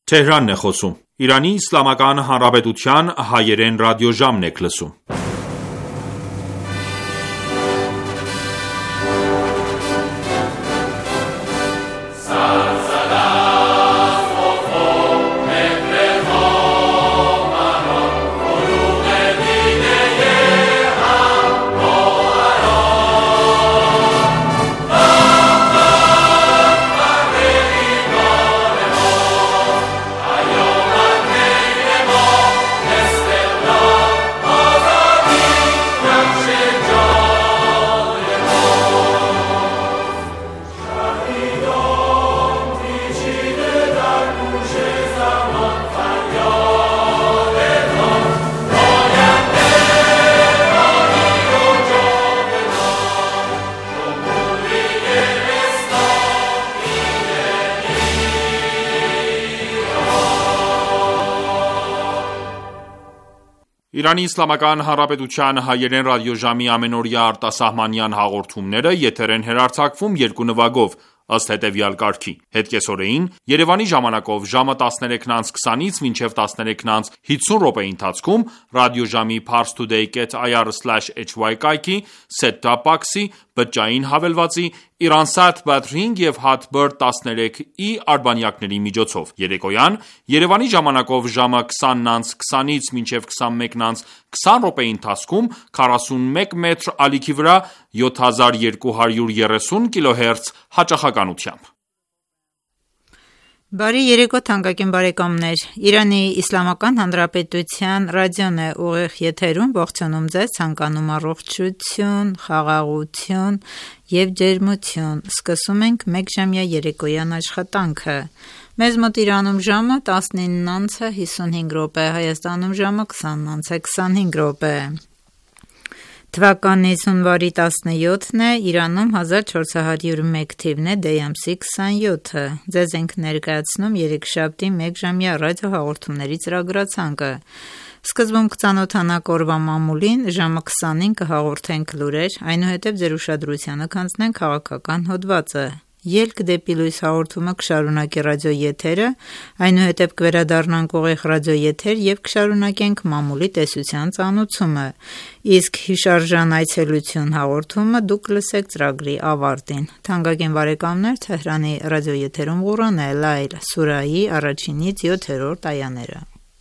Թեհրանն է խոսում։ Իրանի Իսլամական Հանրապետության հայերեն ռադիոժամն եք լսում։ Իրանի Իսլամական Հանրապետության հայերեն ռադիոժամի ամենօրյա արտասահմանյան հաղորդումները եթեր են հեռարձակվում երկու նվագով, ըստ հետևյալ կարգի: Հետկեսօրեին Երևանի ժամանակով ժամը 13:20-ից մինչև 13:50 րոպեի ընթացքում ռադիոժամի parstoday.ir/hy կայքի, set-top box-ի, բջջային հավելվածի, Iransat Batring և Hatbird 13i արբանյակների միջոցով: Երեկոյան Երևանի ժամանակով ժամը 20:20-ից մինչև 21:20 րոպեի ընթացքում 41 մետր ալիքի վրա 7230 կՀz հաճախականությամբ: Բարի երեկո թանկագին բարեկամներ: Իրանի Իսլամական Հանրապետության ռադիոն է ուղիղ եթերում, ողջունում ձեզ, ցանկանում առողջություն, խաղաղություն և ջերմություն: Սկսում ենք մեկժամյա երեկոյան աշխատանքը: Մեզ մոտ Իրանում ժամը 19:55, Հայաստանում ժամը 20:25: Թվականի հունվարի 17-ն է, Իրանում 1401 թիվն է, դեյ ամսի 27-ը: Ձեզ ենք ներկայացնում երեքշաբթի մեկժամյա ռադիոհաղորդումների ծրագրացանկը: Սկզբում կծանոթանանք օրվա մամուլին, ժամը 20-ին կհաղորդենք լուրեր, այնուհետև ձեր ուշադրությանը կհանձնենք քաղաքական հոդվածը: Ելք դեպի լույս հաղորդումը կշարունակի ռադիոեթերը, այնուհետև կվերադառնանք ուղիղ ռադիոեթեր և կշարունակենք մամուլի տեսության ծանոթումը, իսկ հիշարժան այցելություն հաղորդումը դուք կլսեք ծրագրի ավարտին: Թանկագին բարեկամներ, Թեհրանի ռադիոեթերում Ղուրան է Լայլ սուրահի 1-ից 7-րդ այաները: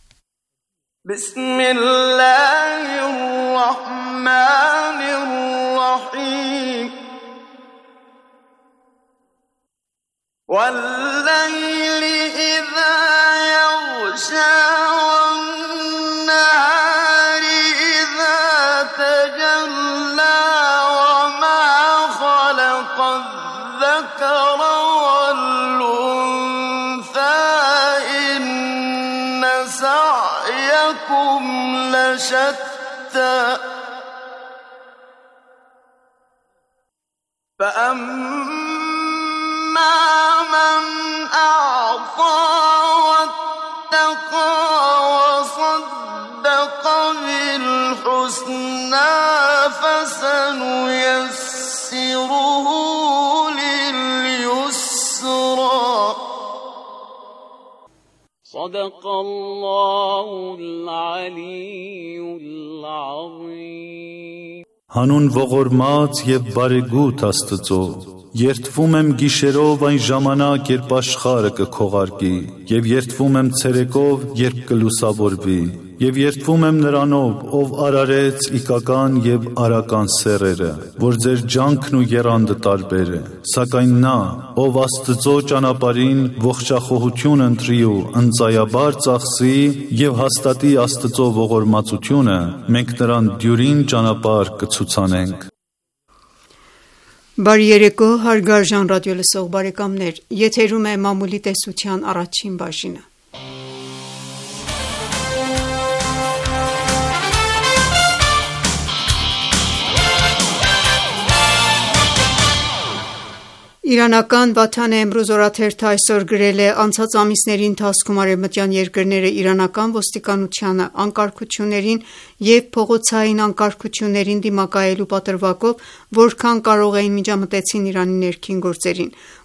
وَاللَّيْلِ إِذَا يَغْشَى وَالنَّهَارِ إِذَا تَجَلَّى وَمَا خَلَقَ الذَّكَرَ وَالْأُنثَى إِنَّ سَعْيَكُمْ لَشَتَّى فَأَمَّا مَنْ أَعْطَى وَاتَّقَى وَصَدَّقَ بِالْحُسْنَى فَسَنُيَسِّرُهُ لِلْيُسْرَى صدق الله العلي العظيم Հանուն ողորմած և բարեգութ Աստծո, երդվում եմ գիշերով այն ժամանակ, երբ աշխարհը կքողարկի, և երդվում եմ ցերեկով, երբ կլուսավորվի, և երդվում եմ Նրանով, ով արարեց իգական և արական սեռերը, որ ձեր ջանքն ու եռանդը տարբեր է, սակայն Նա, ով Աստծո ճանապարհին ողջախոհություն ընտրի ու ընծայաբար ծախսի և հաստատի Աստծո ողորմածությունը, մենք նրան դյուրին ճանապարհ կցուցանենք: Բարի երեկո հարգարժան ռադիոլսող բարեկամներ, եթերում է մամուլի տեսության առաջին բաժինը: Իրանական Վաթան Էմրուզ օրաթերթը այսօր գրել է. «Անցած ամիսների ընթացքում արևմտյան երկրները իրանական ոստիկանությանը անկարգություններին և փողոցային անկարգություններին դիմակայելու պատրվակով որքան կարող էին միջամտեցին Իրանի ներքին գործերին: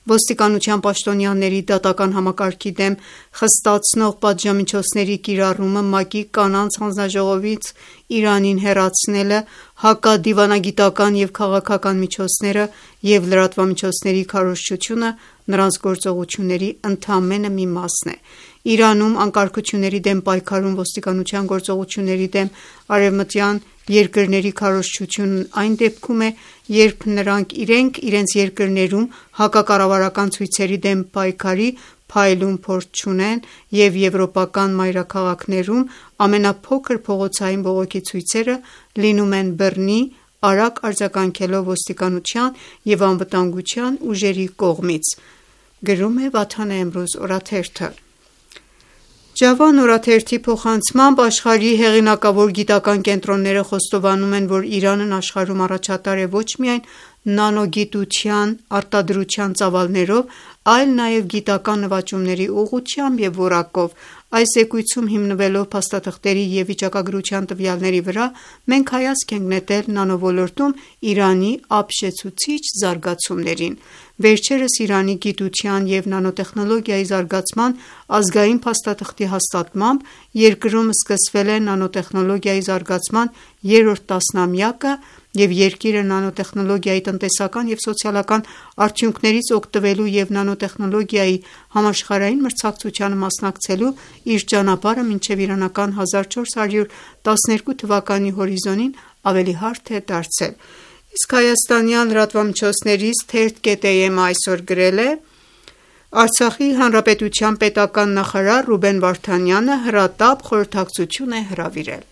Ոստիկանության պաշտոնյաների դատական համակարգի դեմ խստացնող պատժամիջոցների կիրառումը, ՄԱԿ-ի կանանց հանձնաժողովից Իրանին հեռացնելը, հակադիվանագիտական և քաղաքական միջոցները և լրատվամիջոցների քարոզչությունը նրանց գործողությունների ընդամենը մի մասն է։ Իրանում անկարգությունների դեմ պայքարում ոստիկանության գործողությունների դեմ արևմտյան երկրների քարոզչությունն այն դեպքում է, երբ նրանք իրենք իրենց երկրներում հակակառավարական ցույցերի դեմ պայքարի փայլուն փորձ չունեն և եվրոպական մայրաքաղաքներում ամենափոքր փողոցային բողոքի ցույցերը լինում են բռնի, արագ արձագանքելով ոստիկանության և անվտանգության ուժերի կողմից, գրում է Վաթան Էմրոզ օրաթերթը։ Ջավան օրաթերթի փոխանցմամբ աշխարհի հեղինակավոր գիտական կենտրոնները խոստովանում են, որ Իրանն աշխարհում առաջատար է ոչ միայն նանոգիտության արտադրության ծավալներով, այլ նաև գիտական նվաճումների ուղղությամբ և որակով։ Այս զեկույցում հիմնվելով փաստաթղթերի և վիճակագրության տվյալների վրա, մենք հայացք ենք նետել նանոլորտում Իրանի ապշեցուցիչ զարգացումներին։ Վերջերս Իրանի գիտության և նանոտեխնոլոգիայի զարգացման ազգային փաստաթղթի հաստատմամբ երկրում սկսվել է նանոտեխնոլոգիայի զարգացման երրորդ տասնամյակը և երկիրը նանոտեխնոլոգիայի տնտեսական և սոցիալական արդյունքներից օգտվելու և նանոտեխնոլոգիայի համաշխարհային մրցակցությանը մասնակցելու իր ճանապարհը մինչև իրանական 1412 թվականի հորիզոնին ավելի հարթ է դարձել։ Իսկ հայաստանյան լրատվամիջոցներից Թերթ.am-ը այսօր գրել է. Արցախի հանրապետության պետական նախարար Ռուբեն Վարդանյանը հրատապ խորհրդակցություն է հրավիրել։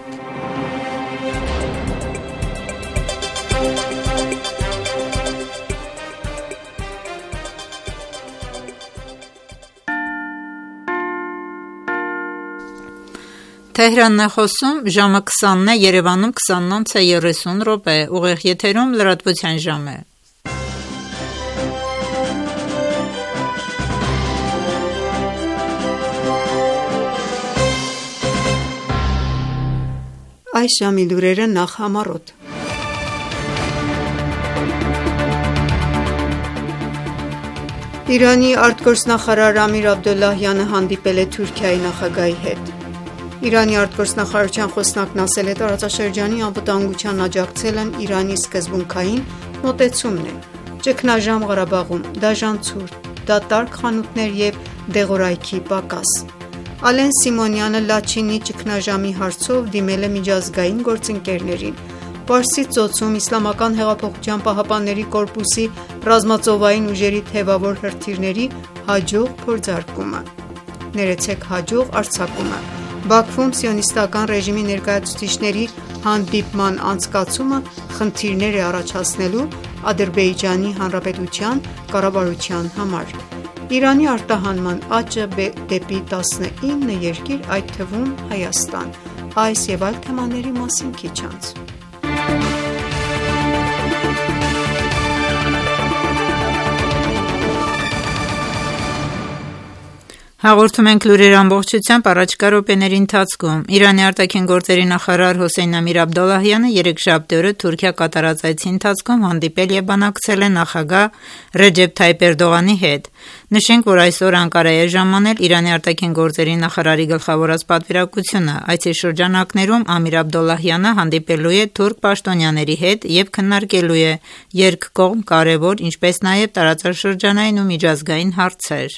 Թեհրանն է խոսում, ժամը 20-ն է, Երևանում 20:30 ուղիղ եթերում լրատվության ժամ է։ Այս ժամի լուրերը նախ համառոտ։ Իրանի արտգործնախարար Ամիր Աբդոլլահյանը հանդիպել է Թուրքիայի նախագահի հետ։ Իրանի արտգործնախարարության խոսնակն ասել է, տարածաշրջանի անվտանգության աջակցելն Իրանի սկզբունքային մոտեցումն է։ Ճգնաժամ Ղարաբաղում, դաժան ցուրտ, դատարկ խանութներ և դեղորայքի պակաս։ Ալեն Սիմոնյանը Լաչինի ճգնաժամի հարցով դիմել է միջազգային գործընկերներին։ Պարսից ծոցում Իսլամական հեղափոխության պահապանների կորպուսի ռազմածովային ուժերի թևավոր հրթիռների հաջող փորձարկումը։ հաջող արձակումը։ Բաքվում սիոնիստական ռեժիմի ներկայացուցիչների հանդիպման անցկացումը խնդիրներ է առաջացնելու Ադրբեջանի Հանրապետության կառավարության համար։ Իրանի արտահանման աճը դեպի 19 երկիր, այդ թվում Հայաստան։ Այս և այլ թեմաների մասին քիչ անց։ Հաղորդում ենք լուրեր ամբողջությամբ առաջիկա րոպեների ընթացքում։ Իրանի արտաքին գործերի նախարար Հոսեյն Ամիր Աբդոլլահյանը երեքշաբթի օրը Թուրքիա կատարած այցի ընթացքում հանդիպել և բանակցել է նախագահ Ռեջեփ Թայիփ Էրդողանի հետ։ Նշենք, որ այսօր Անկարայի է ժամանել Իրանի արտաքին գործերի նախարարի գլխավորած պատվիրակությունը։ Այցի շրջանակներում Ամիր Աբդոլլահյանը հանդիպելու է թուրք պաշտոնյաների հետ և քննարկելու է երկկողմ կարևոր, ինչպես նաև տարածաշրջանային ու միջազգային հարցեր։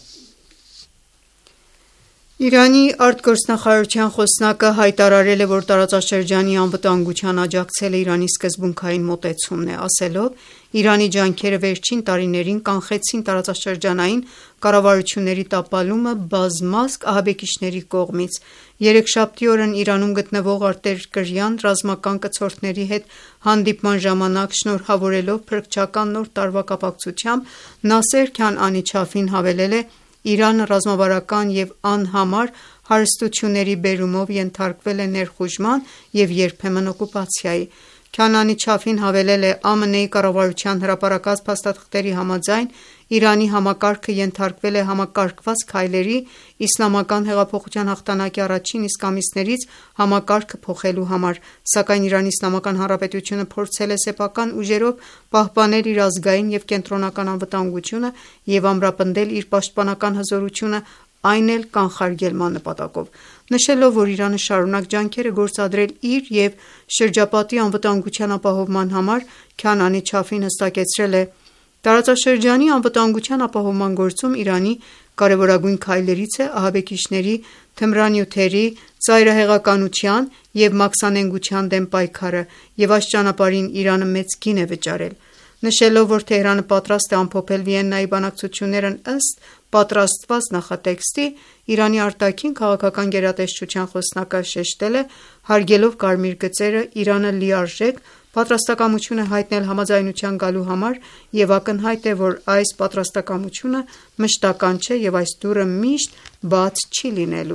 Իրանի արտգործնախարարության խոսնակը հայտարարել է, որ տարածաշրջանի անվտանգության աջակցելը Իրանի սկզբունքային մոտեցումն է, ասելով. Իրանի ջանքերը վերջին տարիներին կանխեցին տարածաշրջանային կառավարությունների տապալումը բազմազգ ահաբեկիչների կողմից։ Երեքշաբթի օրն Իրանում գտնվող արտերկրյան ռազմական կցորդների հետ հանդիպման ժամանակ շնորհավորելով փրկչական նոր տարվա կապակցությամբ Նասեր Քանանի Չաֆին հավելել է. Իրանը ռազմավարական և անհամար հարստությունների բերումով ենթարկվել է ներխուժման և երբեմն օկուպացիայի։ Քանանի Չաֆին հավելել է. ԱՄՆ-ի կառավարության հրապարակած փաստաթղթերի համաձայն Իրանի համակարգը ենթարկվել է համակարգված քայլերի իսլամական հեղափոխության հաղթանակի առաջին իսկ ամիսներից համակարգը փոխելու համար, սակայն ԻԻՀ-ն փորձել է սեփական ուժերով պահպանել իր ազգային և կենտրոնական անվտանգությունը և ամրապնդել իր պաշտպանական հզորությունը, այն էլ կանխարգելման նպատակով: Նշելով, որ Իրանը շարունակ ջանքեր է գործադրել իր և շրջապատի անվտանգության ապահովման համար, Քանանի Չաֆին հստակեցրել է. «Տարածաշրջանի անվտանգության ապահովման գործում Իրանի կարևորագույն քայլերից է ահաբեկիչների, թմրանյութերի, ծայրահեղականության և մաքսանենգության դեմ պայքարը և այս ճանապարհին Իրանը մեծ գին է վճարել»: Նշելով, որ Թեհրանը պատրաստ է ամփոփել Վիեննայի բանակցություններն ըստ պատրաստված նախատեքստի, Իրանի արտաքին քաղաքական գերատեսչության խոսնակը շեշտել է. «Հարգելով կարմիր գծերը, Իրանը լիարժեք պատրաստակամություն է հայտնել համաձայնության գալու համար և ակնհայտ է, որ այս պատրաստակամությունը մշտական չէ և այս դուռը միշտ բաց չի լինելու»: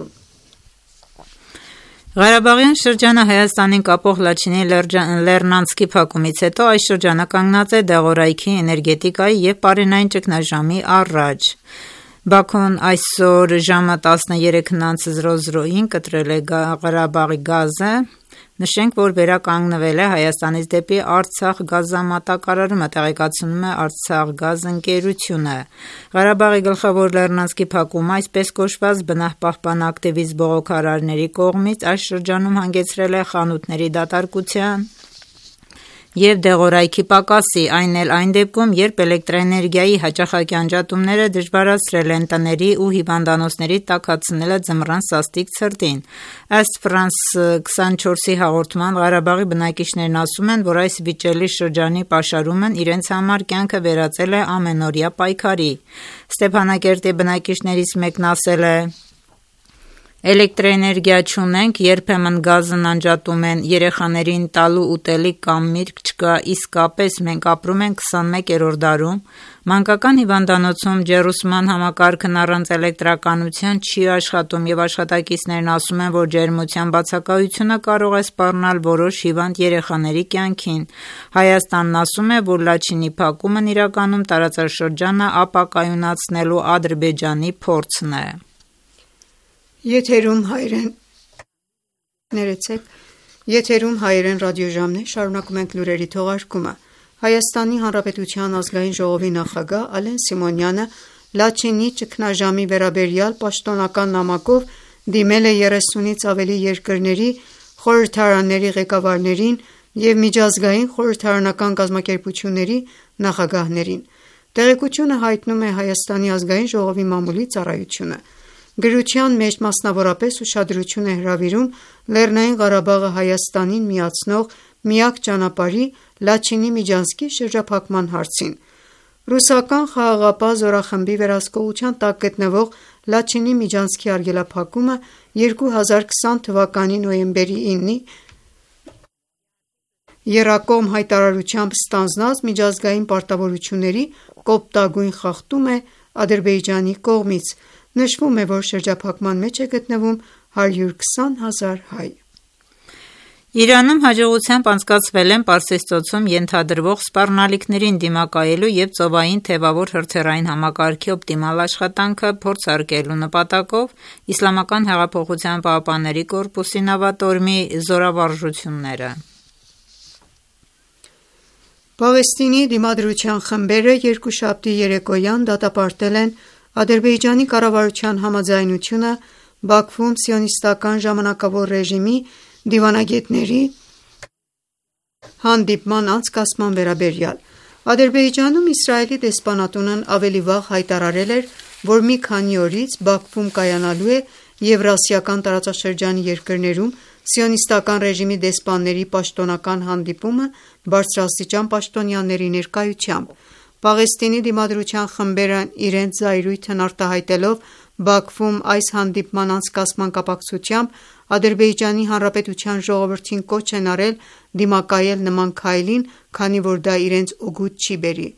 Ղարաբաղյան շրջանը Հայաստանին կապող Լաչինի լեռնանցքի փակումից հետո այս շրջանը կանգնած է դեղորայքի, էներգետիկայի և պարենային ճգնաժամի առաջ: Բաքուն այսօր ժամը 13:00-ին կտրել է Ղարաբաղի գազը: Նշենք, որ վերականգնվել է Հայաստանից դեպի Արցախ գազամատակարարումը, տեղեկացնում է Արցախգազ ընկերությունը: Ղարաբաղի գլխավոր լեռնանցքի փակումը, այսպես կոչված բնապահպան ակտիվիստ բողոքարարների կողմից այս շրջանում հանգեցրել է խանութների դատարկության և դեղորայքի պակասի, այն էլ այն դեպքում, երբ էլեկտրաէներգիայի հաճախակի անջատումները դժվարացրել են տների ու հիվանդանոցների տաքացնելը ձմռան սաստիկ ցրտին: Ըստ France 24-ի հաղորդման, Ղարաբաղի բնակիչներն ասում են, որ այս վիճելի շրջանի պաշարումն իրենց համար կյանքը վերածել է ամենօրյա պայքարի: Ստեփանակերտի բնակիչներից մեկն ասել է. «Էլեկտրաէներգիա չունենք, երբեմն գազն անջատում են, երեխաներին տալու ուտելիք կամ միրգ չկա, իսկապես մենք ապրում ենք 21-րդ դարում: Մանկական հիվանդանոցում ջեռուցման համակարգն առանց էլեկտրականության չի աշխատում և աշխատակիցներն ասում են, որ ջերմության բացակայությունը կարող է սպառնալ որոշ հիվանդ երեխաների կյանքին»: Հայաստանն ասում է, որ Լաչինի փակումն իրականում տարածաշրջանը ապակայունացնելու Ադրբեջանի փորձն է: Եթերում հայերեն ռադիոժամն է, շարունակում ենք լուրերի թողարկումը: Հայաստանի Հանրապետության Ազգային ժողովի նախագահ Ալեն Սիմոնյանը Լաչինի ճգնաժամի վերաբերյալ պաշտոնական նամակով դիմել է 30-ից ավելի երկրների խորհրդարանների ղեկավարներին և միջազգային խորհրդարանական կազմակերպությունների նախագահներին: Տեղեկությունը հայտնում է Հայաստանի Ազգային ժողովի մամուլի ծառայությունը: Գրության մեջ մասնավորապես ուշադրություն է հրավիրում Լեռնային Ղարաբաղը Հայաստանին միացնող միակ ճանապարհի՝ Լաչինի միջանցքի շրջափակման հարցին: Ռուսական խաղաղապահ զորախմբի վերահսկողության տակ գտնվող Լաչինի միջանցքի արգելափակումը 2020 թվականի նոյեմբերի 9-ի եռակողմ հայտարարությամբ ստանձնած միջազգային պարտավորությունների կոպտագույն խախտում է Ադրբեջանի կողմից: Նշվում է, որ շրջափակման մեջ է գտնվում 120,000 հայ: Իրանում հաջողությամբ անցկացվել են Պարսից ծոցում ենթադրվող սպառնալիքներին դիմակայելու և ծովային թևավոր հրթիռային համակարգի օպտիմալ աշխատանքը փորձարկելու նպատակով ԻՀՊԿ-ի նավատորմի զորավարժությունները: Պաղեստինի դիմադրության խմբերը երկուշաբթի երեկոյան դատապարտել են Ադրբեջանի կառավարության համաձայնությունը Բաքվում Սիոնիստական ժամանակավոր ռեժիմի դիվանագետների հանդիպման անցկացման վերաբերյալ: Ադրբեջանում Իսրայելի դեսպանատունն ավելի վաղ հայտարարել էր, որ մի քանի օրից Բաքվում կայանալու է Եվրասիական տարածաշրջանի երկրներում Սիոնիստական ռեժիմի դեսպանների պաշտոնական հանդիպումը բարձրաստիճան պաշտոնյաների ներկայությամբ: Պաղեստինի դիմադրության խմբերն իրենց զայրույթն արտահայտելով Բաքվում այս հանդիպման անցկացման կապակցությամբ Ադրբեջանի Հանրապետության ժողովրդին կոչ են արել դիմակայել նման քայլին, քանի որ դա իրենց օգուտ չի բերի: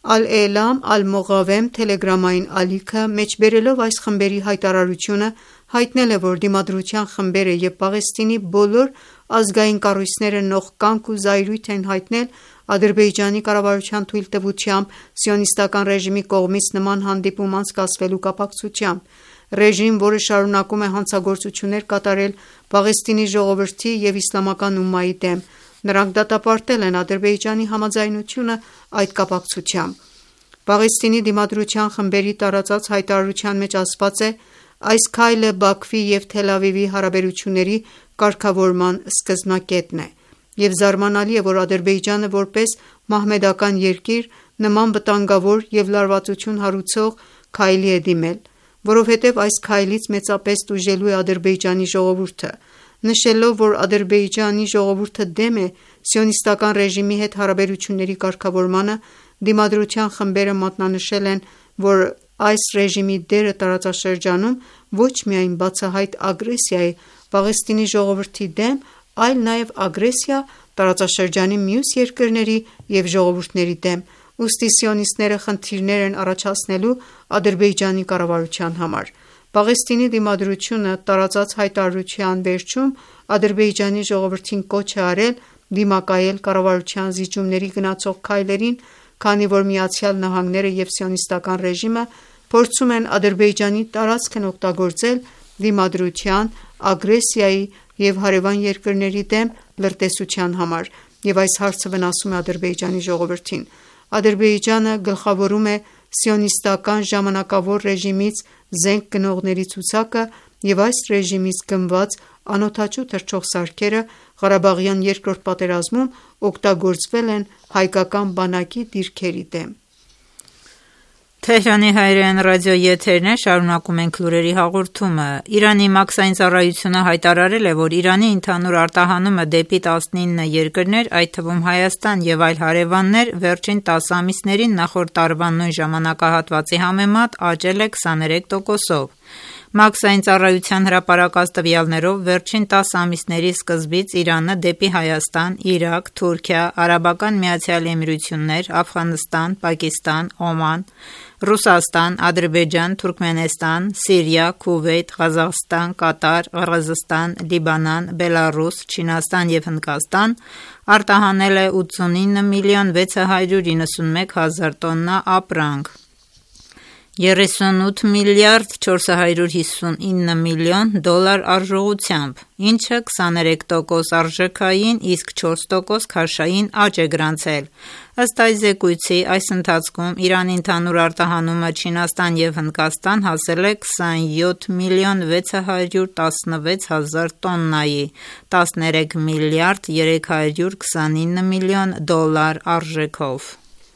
«Ալ-Էլամ Ալ-Մողավեմ» թելեգրամային ալիքը մեջբերելով այս խմբերի հայտարարությունը, հայտնել է, որ Դիմադրության խմբերը և Պաղեստինի բոլոր ազգային կառույցները նող կամք ու զայրույթ են հայտնել Ադրբեջանի կառավարության թույլտվությամբ Սիոնիստական ռեժիմի կողմից նման հանդիպում անցկացվելու կապակցությամբ: Ռեժիմ, որը շարունակում է հանցագործություններ կատարել Պաղեստինի ժողովրդի և իսլամական ումմայի դեմ: Նրանք դատապարտել են Ադրբեջանի համաձայնությունը այդ կապակցությամբ: Պաղեստինի Դիմադրության խմբերի տարածած հայտարարության մեջ ասված է. «Այս քայլը Բաքվի և Թել Ավիվի հարաբերությունների կարգավորման սկզբնակետն է, և զարմանալի է, որ Ադրբեջանը որպես մահմեդական երկիր նման վտանգավոր և լարվածություն հարուցող քայլի է դիմել, որովհետև այս քայլից մեծապես տուժելու է Ադրբեջանի ժողովուրդը»: Նշելով, որ Ադրբեջանի ժողովուրդը դեմ է Սիոնիստական ռեժիմի հետ հարաբերությունների կարգավորմանը, Դիմադրության խմբերը մատնանշել են, որ այս ռեժիմի դերը տարածաշրջանում ոչ միայն բացահայտ ագրեսիա է Պաղեստինի ժողովրդի դեմ, այլ նաև ագրեսիա տարածաշրջանի մյուս երկրների և ժողովուրդների դեմ: Ուստի սիոնիստները խնդիրներ են առաջացնելու Ադրբեջանի կառավարության համար: Պաղեստինի Դիմադրությունը տարածած հայտարարության վերջում Ադրբեջանի ժողովրդին կոչ է արել դիմակայել կառավարության զիջումների գնացող քայլերին, քանի որ ԱՄՆ-ը և Սիոնիստական ռեժիմը փորձում են Ադրբեջանի տարածքն օգտագործել դիմադրության, ագրեսիայի և հարևան երկրների դեմ լրտեսության համար և այս հարցը վնասում է Ադրբեջանի ժողովրդին: Ադրբեջանը գլխավորում է Սիոնիստական ժամանակավոր ռեժիմից զենք գնողների ցուցակը և այս ռեժիմից գնված անօդաչու թռչող սարքերը Ղարաբաղյան երկրորդ պատերազմում օգտագործվել են հայկական բանակի դիրքերի դեմ: Շարունակում ենք լուրերի հաղորդումը: Իրանի մաքսային ծառայությունը հայտարարել է, որ Իրանի ընդհանուր արտահանումը դեպի 19 երկրներ, այդ թվում Հայաստան և այլ հարևաններ, վերջին 10 ամիսներին նախորդ տարվա նույն ժամանակահատվածի համեմատ աճել է 23%-ով: Մաքսային ծառայության հրապարակած տվյալներով վերջին 10 ամիսների սկզբից Իրանը դեպի Հայաստան, Իրաք, Թուրքիա, ԱՄԷ, Աֆղանստան, Պակիստան, Օման, Ռուսաստան, Ադրբեջան, Թուրքմենստան, Սիրիա, Քուվեյթ, Ղազախստան, Կատար, Ղրղզստան, Լիբանան, Բելառուս, Չինաստան և Հնդկաստան արտահանել է 89 միլիոն 691 հազար տոննա ապրանք, 38 միլիարդ 459 միլիոն դոլար արժողությամբ, ինչը 23% արժեքային, իսկ 4% քաշային աճ է գրանցել: Ըստ այս զեկույցի, այս ընթացքում Իրանի ընդհանուր արտահանումը Չինաստան և Հնդկաստան հասել է 27 միլիոն 616 հազար տոննայի, 13 միլիարդ 329 միլիոն դոլար արժեքով: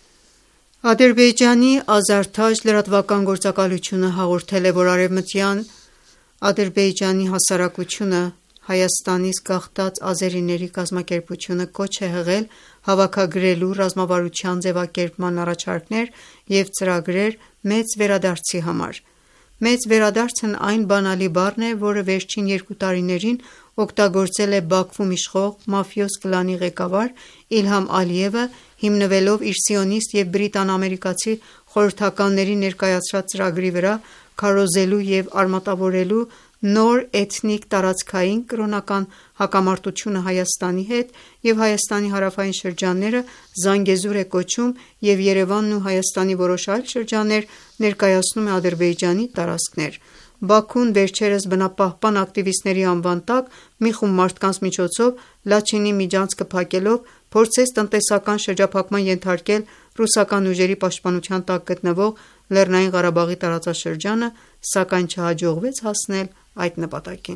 Ադրբեջանի «Ազարթաջ» լրատվական գործակալությունը հաղորդել է, որ Արևմտյան Ադրբեջանի հասարակությունը Հայաստանից գաղթած ազերիների կազմակերպությունը կոչ է հղել հավաքագրելու ռազմավարության ձևակերպման առաջարկներ և ծրագրեր մեծ վերադարձի համար: Մեծ վերադարձն այն բանալի բառն է, որը վերջին 2 տարիներին օգտագործել է Բաքվում իշխող մաֆիոզ կլանի ղեկավար Իլհամ Ալիևը, հիմնվելով իր սիոնիստ և բրիտանա-ամերիկացի խորհրդականների ներկայացրած ծրագրի վրա քարոզելու և արմատավորելու նոր էթնիկ տարածքային կրոնական հակամարտությունը Հայաստանի հետ և Հայաստանի հարավային շրջանները Զանգեզուր է կոչում և Երևանն ու Հայաստանի որոշ այլ շրջաններ ներկայացնում է Ադրբեջանի տարածքներ: Բաքուն վերջերս բնապահպան ակտիվիստների անվան տակ մի խումբ մարդկանց միջոցով Լաչինի միջանցքը փակելով փորձեց տնտեսական շրջափակման ենթարկել ռուսական ուժերի պաշտպանության տակ գտնվող Լեռնային Ղարաբաղի տարածաշրջանը, սակայն չհաջողվեց հասնել այդ նպատակին: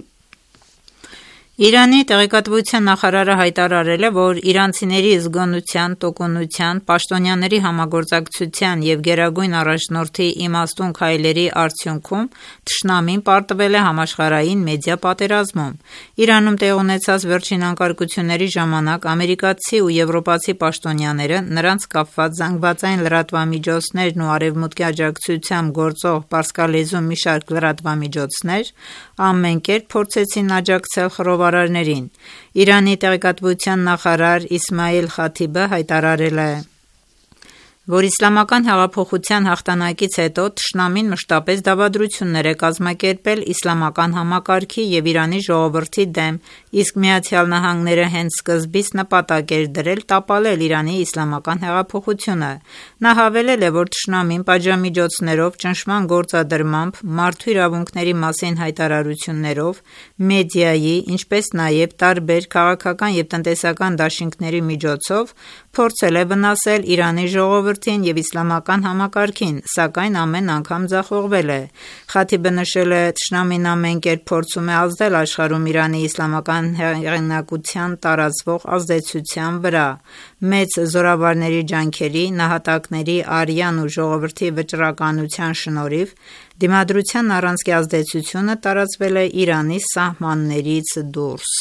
Իրանի տեղեկատվության նախարարը հայտարարել է, որ իրանցիների զգոնության, տոկունության, պաշտոնյաների համագործակցության և Գերագույն առաջնորդի իմաստուն քայլերի արդյունքում թշնամին պարտվել է համաշխարհային մեդիա պատերազմում: Իրանում տեղի ունեցած վերջին անկարգությունների ժամանակ ամերիկացի ու եվրոպացի պաշտոնյաները, նրանց կապված ԶԼՄ-ներն ու Արևմուտքի աջակցությամբ գործող պարսկալեզու մի շարք լրատվամիջոցներ ամեն կերպ փորձեցին աջակցել խռովարարներին: Իրանի տեղեկատվության նախարար Իսմայիլ Խաթիբը հայտարարել է. որ իսլամական հեղափոխության հաղթանակից հետո թշնամին մշտապես դավադրություններ է կազմակերպել իսլամական համակարգի և Իրանի ժողովրդի դեմ, իսկ ԱՄՆ-ը հենց սկզբից նպատակ էր դրել տապալել Իրանի իսլամական հեղափոխությունը։ Նա հավելել է, որ թշնամին պատժամիջոցներով, ճնշման գործադրմամբ, մարդու իրավունքների մասին հայտարարություններով, մեդիայի, ինչպես նաև տարբեր քաղաքական և տնտեսական դաշինքների միջոցով փորձել է վնասել Իրանի ժողովրդին և իսլամական համակարգին, սակայն ամեն անգամ ձախողվել է։ Խաթիբը նշել է. «Թշնամին ամեն կերպ փորձում է ազդել աշխարհում Իրանի իսլամական հեղինակության տարածվող ազդեցության վրա։ Մեծ զորավարների ջանքերի, նահատակների, արյան ու ժողովրդի վճռականության շնորհիվ դիմադրության առանցքի ազդեցությունը տարածվել է Իրանի սահմաններից դուրս»։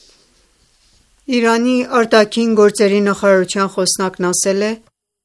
Իրանի արտաքին գործերի նախարարության խոսնակն ասել է.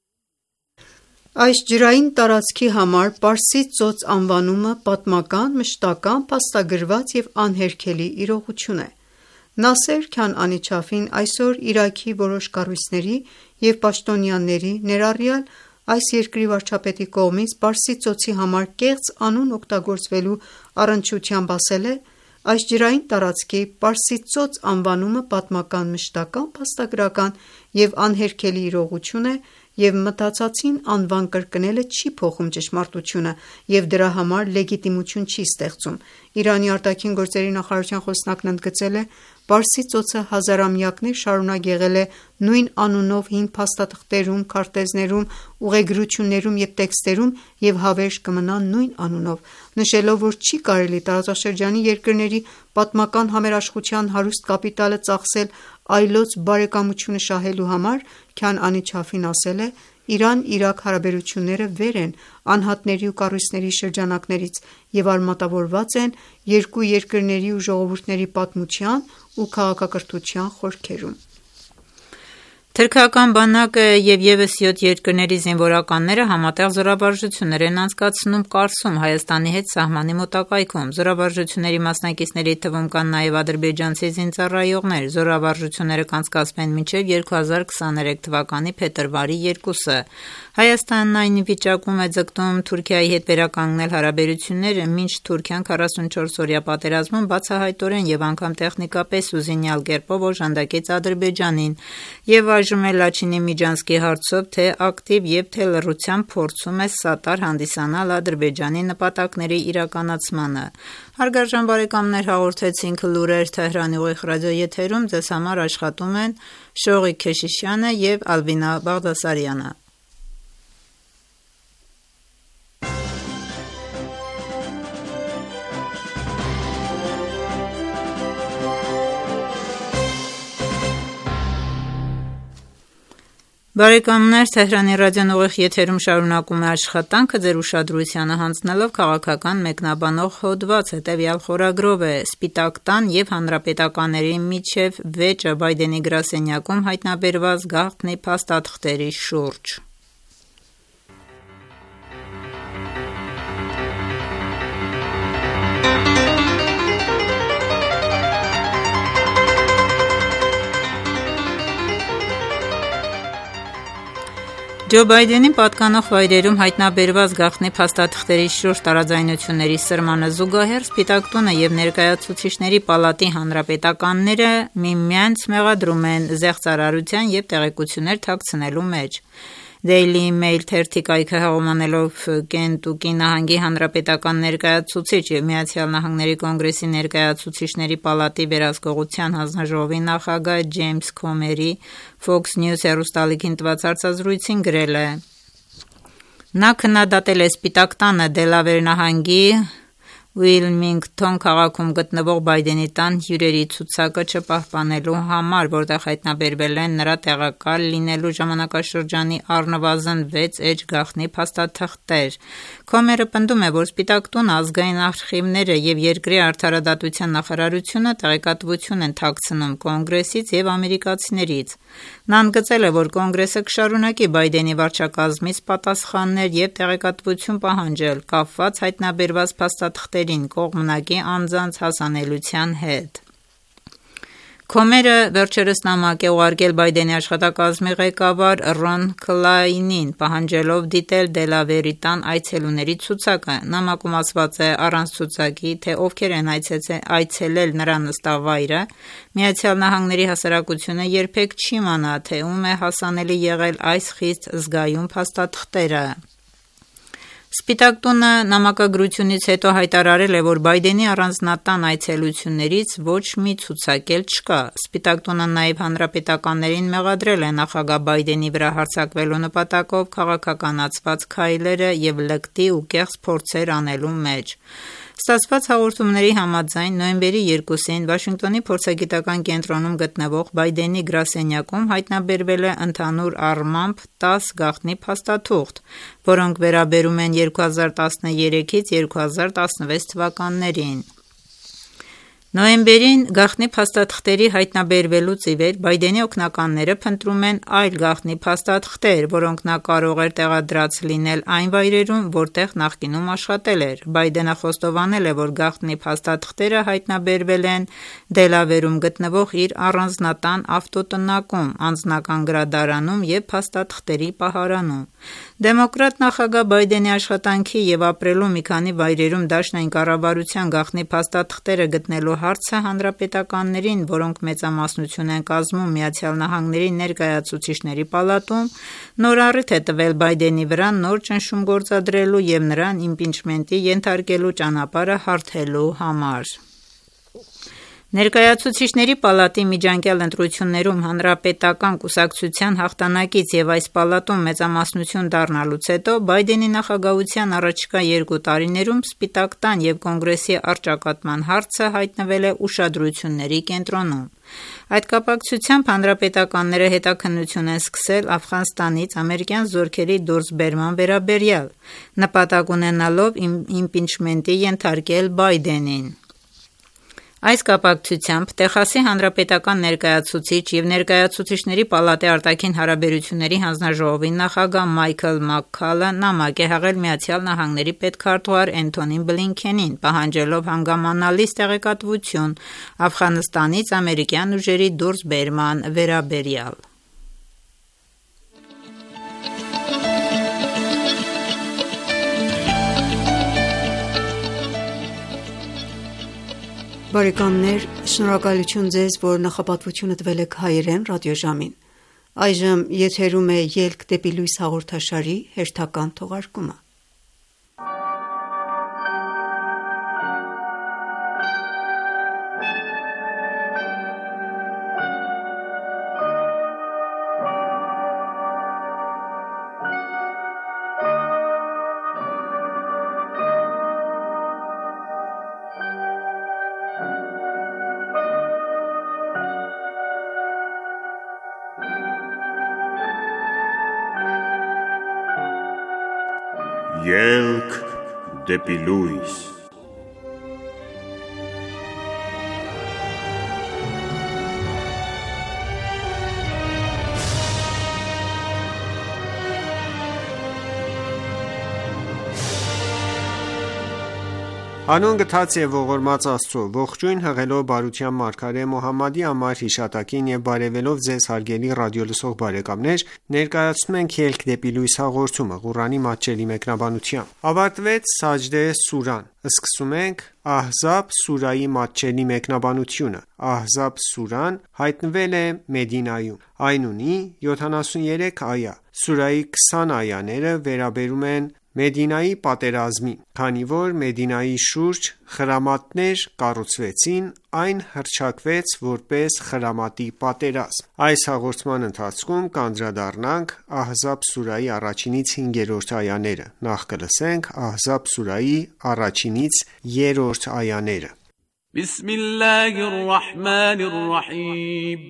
«Այս ջրային տարածքի համար Պարսից ծոց անվանումը պատմական, մշտական, փաստագրված և անհերքելի իրողություն է։ Նասեր Քանանի չափին այսօր Իրաքի որոշ կառույցների և պաշտոնյաների, ներառյալ այս երկրի վարչապետի կողմից Պարսից ծոցի համար կեղծ անուն օգտագործվելու առնչությամբ ասել է. «Այս ջրային տարածքի Պարսից ծոց անվանումը պատմական, մշտական, փաստագրական և անհերքելի իրողություն է և մտածածին անվան կրկնելը չի փոխում ճշմարտությունը և դրա համար լեգիտիմություն չի ստեղծում»։ Իրանի արտաքին գործերի նախարարության խոսնակն ընդգծել է. «Պարսից ծոցը հազարամյակներ շարունակ եղել է նույն անունով հին փաստաթղթերում, քարտեզներում, ուղեգրություններում և տեքստերում և հավերժ կմնա նույն անունով»։ Նշելով, որ չի կարելի տարածաշրջանի երկրների պատմական համերաշխության հարուստ կապիտալը ծախսել այլոց բարեկամությունը շահելու համար, Քանանի Չափին ասել է. «Իրան-Իրաք հարաբերությունները վեր են անհատների ու կառույցների շրջանակներից և արմատավորված են երկու երկրների ու ժողովուրդների պատմության ու քաղաքակրթության խորքերում»։ Թուրքական բանակը և ևս 7 երկրների զինվորականները համատեղ զորավարժություններ են անցկացնում Կարսում՝ Հայաստանի հետ սահմանի մոտակայքում։ Զորավարժությունների մասնակիցների թվում կան նաև ադրբեջանցի զինծառայողներ։ Զորավարժությունները կանցկացվեն մինչև 2023 թվականի փետրվարի 2-ը։ Հայաստանն այն վիճակում է ձգտում Թուրքիայի հետ վերականգնել հարաբերությունները, մինչ Թուրքիան 44-օրյա պատերազմում բացահայտորեն և անգամ տեխնիկապես ու զինյալ կերպով օժանդակեց Ադրբեջանին և այժմ էլ Լաչինի Միջանցքի հարցով թե ակտիվ և թե լռությամբ փորձում է սատար հանդիսանալ Ադրբեջանի նպատակների իրականացմանը։ Հարգարժան բարեկամներ, հաղորդեցինք լուրեր Թեհրանի ուղիղ ռադիոեթերում, ձեզ համար աշխատում են Շողիկ Քեշիշյանը և Ալվինա Բաղդասարյանը։ Բարեկամներ, Թեհրանի ռադիոն ուղիղ եթերում շարունակում է աշխատանքը ձեր ուշադրությանը հանձնելով քաղաքական մեկնաբանող հոդված, հետևյալ խորագրով է. «Սպիտակ տան և հանրապետականների միջև վեճը Բայդենի գրասենյակում հայտնաբերված գաղտնի փաստաթղթերի շուրջ»։ Ջո Բայդենին պատկանող վայրերում հայտնաբերված գաղտնի փաստաթղթերի շուրջ տարաձայնությունների սրմանը զուգահեռ Սպիտակ տունը և ներկայացուցիչների պալատի հանրապետականները միմյանց մեղադրում են զեղծարարության և տեղեկություններ թաքցնելու մեջ։ Daily Mail թերթի կայքը հեղումանելով Կենտուկի նահանգի հանրապետական ներկայացուցիչ և ԱՄՆ Կոնգրեսի ներկայացուցիչների պալատի վերահսկողության հանձնաժողովի նախագահ Ջեյմս Քոմերի Fox News հեռուստաալիքին տված հարցազրույցին գրել է. «Նա քննադատել է Սպիտակ տանը Դելավեր նահանգի Ուիլմինգթոն քաղաքում գտնվող Բայդենի տան հյուրերի ցուցակը չպահպանելու համար, որտեղ հայտնաբերվել են նրա տեղակալ լինելու ժամանակաշրջանի առնվազն 6 էջ գաղտնի փաստաթղթեր։ Քոմերը պնդում է, որ Սպիտակ տունը, ազգային արխիվները և երկրի արդարադատության նախարարությունը տեղեկատվություն են թաքցնում Կոնգրեսից և ամերիկացիներից։ Նա ընդգծել է, որ Կոնգրեսը կշարունակի Բայդենի վարչակազմից պատասխաններ և տեղեկատվություն պահանջել՝ կապված հայտնաբերված փաստաթղթերին կողմնակի անձանց հասանելիության հետ»։ Քոմերը վերջերս նամակ է ուղարկել Բայդենի աշխատակազմի ղեկավար Ռոն Քլայնին, պահանջելով դիտել Դելավերի տան այցելուների ցուցակը։ Նամակում ասված է առանց ցուցակի, թե ովքեր են այցելել նրա նստավայրը, Միացյալ Նահանգների հասարակությունը երբեք չի իմանա, թե ում է հասանելի եղել այս խիստ զգայուն փաստաթղթերը։ Սպիտակ տունը նամակագրությունից հետո հայտարարել է, որ Բայդենի առանձնատան այցելություններից ոչ մի ցուցակել չկա։ Սպիտակ տունը նաև հանրապետականներին մեղադրել է նախագահ Բայդենի վրա հարձակվելու նպատակով քաղաքականացված քայլերը և լկտի ու կեղծ փորձեր անելու մեջ։ Ստացված հաղորդումների համաձայն նոյեմբերի 2-ին Վաշինգտոնի փորձագիտական կենտրոնում գտնվող Բայդենի գրասենյակում հայտնաբերվել է ընդհանուր առմամբ 10 գաղտնի փաստաթուղթ, որոնք վերաբերում են 2013-ից 2016 թվականներին։ Նոյեմբերին գաղտնի փաստաթղթերի հայտնաբերվելուց ի վեր Բայդենի օգնականները փնտրում են այլ գաղտնի փաստաթղթեր, որոնք նա կարող էր տեղադրած լինել այն վայրերում, որտեղ նախկինում աշխատել էր։ Բայդենը խոստովանել է, որ գաղտնի փաստաթղթերը հայտնաբերվել են Դելավերում գտնվող իր առանձնատան ավտոտնակում, անձնական գրադարանում և փաստաթղթերի պահարանում։ Դեմոկրատ նախագահ Բայդենի աշխատանքի և ապրելու մի քանի վայրերում դաշնային կառավարության գաղտնի փաստաթղթերը գտնելու հարցը հանրապետականներին, որոնք մեծամասնություն են կազմում Միացյալ Նահանգների ներկայացուցիչների պալատում, նոր առիթ է տվել Բայդենի վրա նոր ճնշում գործադրելու և նրան իմպիչմենտի ենթարկելու ճանապարհը հարթելու համար։ Ներկայացուցիչների պալատի միջանկյալ ընտրություններում հանրապետական կուսակցության հաղթանակից և այս պալատում մեծամասնություն դառնալուց հետո Բայդենի նախագահության առաջիկա 2 տարիներում Սպիտակ տան և Կոնգրեսի առճակատման հարցը հայտնվել է ուշադրությունների կենտրոնում։ Այդ կապակցությամբ հանրապետականները հետաքննություն են սկսել Աֆղանստանից ամերիկյան զորքերի դուրսբերման վերաբերյալ, նպատակ ունենալով իմպիչմենտի ենթարկել Բայդենին։ Այս կապակցությամբ Տեխասի հանրապետական ներկայացուցիչ և Ներկայացուցիչների պալատի արտաքին հարաբերությունների հանձնաժողովի նախագահ Մայքլ Մաքքալը նամակ է հղել Միացյալ Նահանգների պետքարտուղար Էնթոնի Բլինքենին, պահանջելով հանգամանալից տեղեկատվություն Աֆղանստանից ամերիկյան ուժերի դուրսբերման վերաբերյալ։ Բարեկամներ, շնորհակալություն ձեզ, որ նախապատվությունը տվել եք հայերեն ռադիոժամին։ Այժմ եթերում է «Ելք դեպի լույս» հաղորդաշարի հերթական թողարկումը։ Ելք դեպի լույս։ Հանուն գթած և ողորմած Աստծո, ողջույն հղելով բարության մարգարե Մոհամմադի անմար հիշատակին և բարևելով ձեզ հարգելի ռադիոլսող բարեկամներ, ներկայացնում ենք «Ելք դեպի լույս» հաղորդումը, Ղուրանի մատչելի մեկնաբանությամբ։ Ավարտվեց Սաջդե սուրան, սկսում ենք Ահզաբ սուրայի մատչելի մեկնաբանությունը։ Ահզաբ սուրան հայտնվել է Մեդինայում։ Այն ունի 73 այա։ Սուրայի 20 այաները վերաբերում են Մեդինայի պատերազմին։ Քանի որ Մեդինայի շուրջ խրամատներ կառուցվեցին, այն հռչակվեց որպես խրամատի պատերազմ։ Այս հաղորդման ընթացքում կանդրադառնանք Ահզաբ սուրայի 1-ից 5-րդ այաները։ Նախ կլսենք Ահզաբ սուրայի 1-ից 3-րդ այաները։ Բիսմիլլահիր ռահմանիր ռահիմ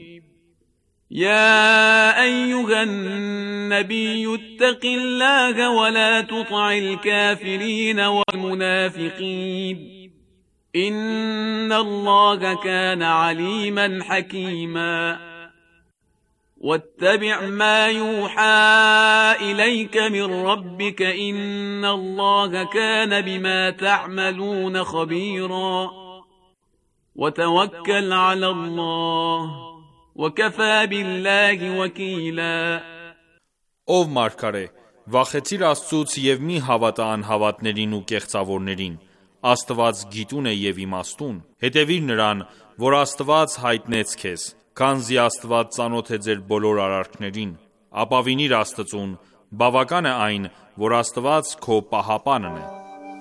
يا أيها النبي اتق الله ولا تطع الكافرين والمنافقين إن الله كان عليما حكيما واتبع ما يوحى إليك من ربك إن الله كان بما تعملون خبيرا وتوكل على الله وكفى بالله وكيلا Ով մարգարե, վախեցիր Աստծուց և մի հավատա անհավատներին ու կեղծավորներին, Աստված գիտուն է և իմաստուն, հետևիր նրան, որ Աստված հայտնեց քեզ, քանզի Աստված ծանոթ է ձեր բոլոր արարքներին, ապավինիր Աստծուն, բավական է այն, որ Աստված քո պահապանն է: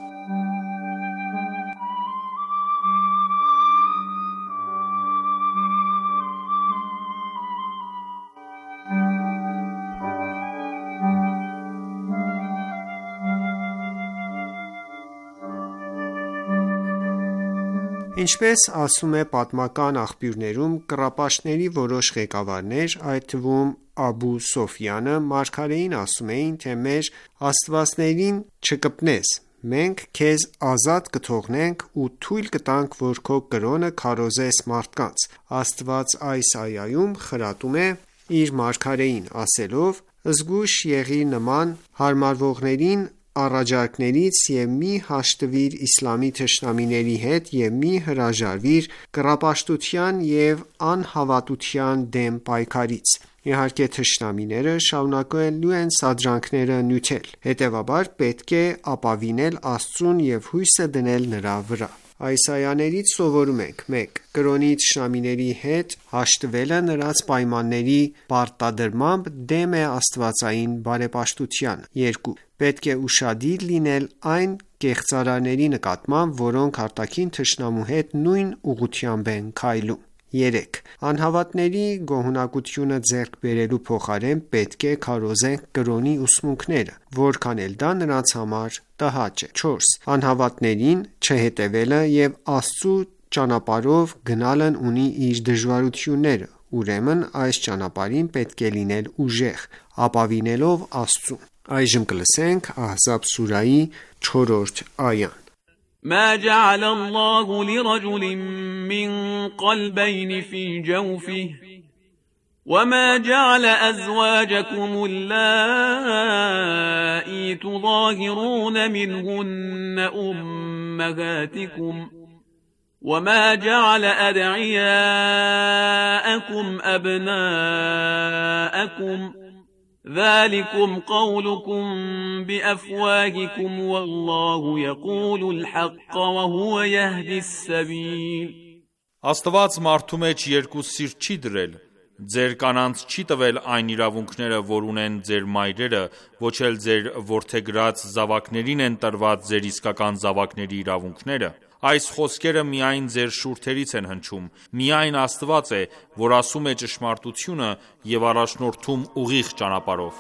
Ինչպես ասում է պատմական աղբյուրներում, կռապաշտների որոշ ղեկավարներ, այդ թվում Աբու Սոֆյանը, մարգարեին ասում էին, թե մեր աստվածներին չկպնես, մենք քեզ ազատ կթողնենք ու թույլ կտանք, որ քո կրոնը քարոզես մարդկանց: Աստված այս այայում խրատում է իր մարգարեին, ասելով. «Զգույշ եղիր նման հարմարվողներին առաջարկներից և մի հաշտվիր իսլամի թշնամիների հետ և մի հրաժարվիր կռապաշտության և անհավատության դեմ պայքարից: Իհարկե թշնամիները շարունակելու են սադրանքները նյութել, հետևաբար պետք է ապավինել Աստծուն և հույսը դնել նրա վրա»: Այս այաներից սովորում ենք. 1. Կրոնի թշնամիների հետ հաշտվելը նրանց պայմանների պարտադրմամբ դեմ է աստվածային բարեպաշտությանը: 2. Պետք է ուշադիր լինել այն կեղծարարների նկատմամբ, որոնք արտաքին թշնամու հետ նույն ուղղությամբ են քայլում: 3. Անհավատների գոհունակությունը ձեռք բերելու փոխարեն պետք է քարոզենք կրոնի ուսմունքները, որքան էլ դա նրանց համար տհաճ է: 4. Անհավատներին չհետևելը և Աստծու ճանապարհով գնալն ունի իր դժվարությունները, ուրեմն այս ճանապարհին պետք է լինել ուժեղ, ապավինելով Աստծուն: Ահզաբ սուրահի 4-րդ այա ما جعل الله لرجل من قلبين في جوفه وما جعل أزواجكم اللائي تظاهرون منهن أمهاتكم وما جعل أدعياءكم أبناءكم ذلكم قولكم بأفواهكم والله يقول الحق وهو يهدي السبيل Աստված մարդու մեջ երկու սիրտ չի դրել, ձեր կանանց չի տվել այն իրավունքները, որ ունեն ձեր մայրերը, ոչ էլ ձեր որդեգրած զավակներին են տրված ձեր իսկական զավակների իրավունքները: Այս խոսքերը միայն ձեր շուրթերից են հնչում, միայն Աստված է, որ ասում է ճշմարտությունը և առաջնորդում ուղիղ ճանապարհով: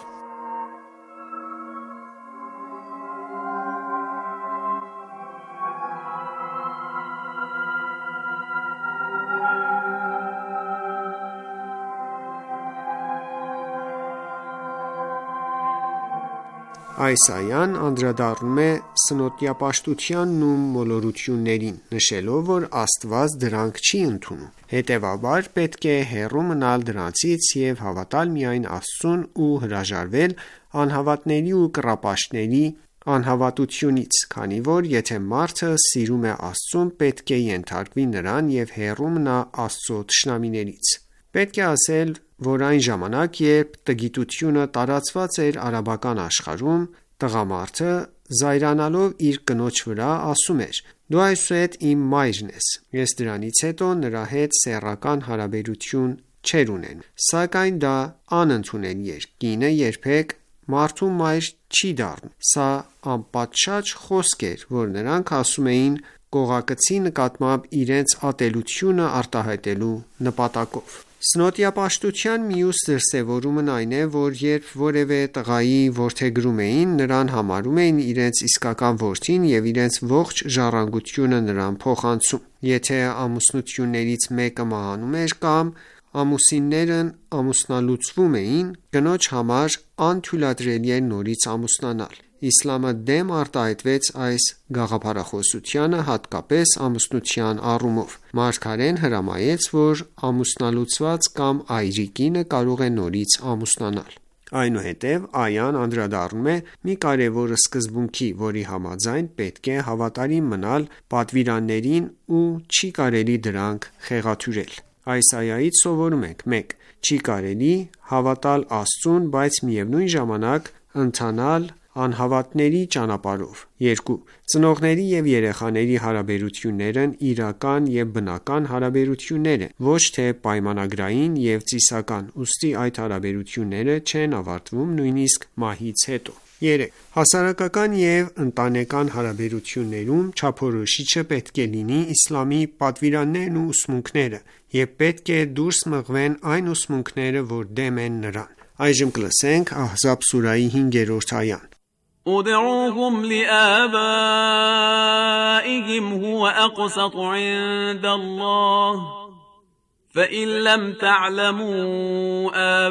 Այս այան անդրադառնում է սնոտիապաշտությանն ու մոլորություններին, նշելով, որ Աստված դրանք չի ընդունում: Հետևաբար պետք է հեռու մնալ դրանցից և հավատալ միայն Աստծուն ու հրաժարվել անհավատների ու կռապաշտների անհավատությունից, քանի որ եթե մարդը սիրում է Աստծուն, պետք է ենթարկվի նրան և հեռու մնա Աստծու թշնամիներից: Պետք է ասել, որ այն ժամանակ, երբ տգիտությունը տարածված էր արաբական աշխարհում, տղամարդը զայրանալով իր կնոջ վրա, ասում էր. «Դու այսուհետ իմ մայրն ես»: Ես դրանից հետո նրա հետ սեռական հարաբերություն չէր ունենում: Սակայն դա անընդունելի էր: Կինը երբեք մարդու մայր չի դառնում: Սա անպատշաճ խոսք էր, որ նրանք ասում էին կողակցի նկատմամբ իրենց ատելությունը արտահայտելու նպատակով: Սնոտիապաշտության մյուս դրսևորումն այն է, որ երբ որևէ տղայի որդեգրում էին, նրան համարում էին իրենց իսկական որդին և իրենց ողջ ժառանգությունը նրան փոխանցում: Եթե ամուսնություններից մեկը մահանում էր կամ ամուսիններն ամուսնալուծվում էին, կնոջ համար անթույլատրելի էր նորից ամուսնանալ: Իսլամը դեմ արտահայտվեց այս գաղափարախոսությանը, հատկապես ամուսնության առումով: Մարգարեն հրամայեց, որ ամուսնալուծված կամ այրի կինը կարող է նորից ամուսնանալ: Այնուհետև այան անդրադառնում է մի կարևոր սկզբունքի, որի համաձայն պետք է հավատարիմ մնալ պատվիրաններին ու չի կարելի դրանք խեղաթյուրել։ Այս այայից սովորում ենք. 1. Չի կարելի հավատալ Աստծուն, բայց միևնույն ժամանակ ընթանալ անհավատների ճանապարհով։ 2. Ծնողների և երեխաների հարաբերություններն իրական և բնական հարաբերություններ են, ոչ թե պայմանագրային և ծիսական, ուստի այդ հարաբերությունները չեն ավարտվում նույնիսկ մահից հետո։ 3. Հասարակական և ընտանեկան հարաբերություններում չափորոշիչը պետք է լինի իսլամի պատվիրաններն ու ուսմունքները և պետք է դուրս մղվեն այն ուսմունքները, որ դեմ են նրան։ Ահզաբ սուրահի 5-րդ այան ادعوهم لآبائهم هو أقسط عند الله فإن لم تعلموا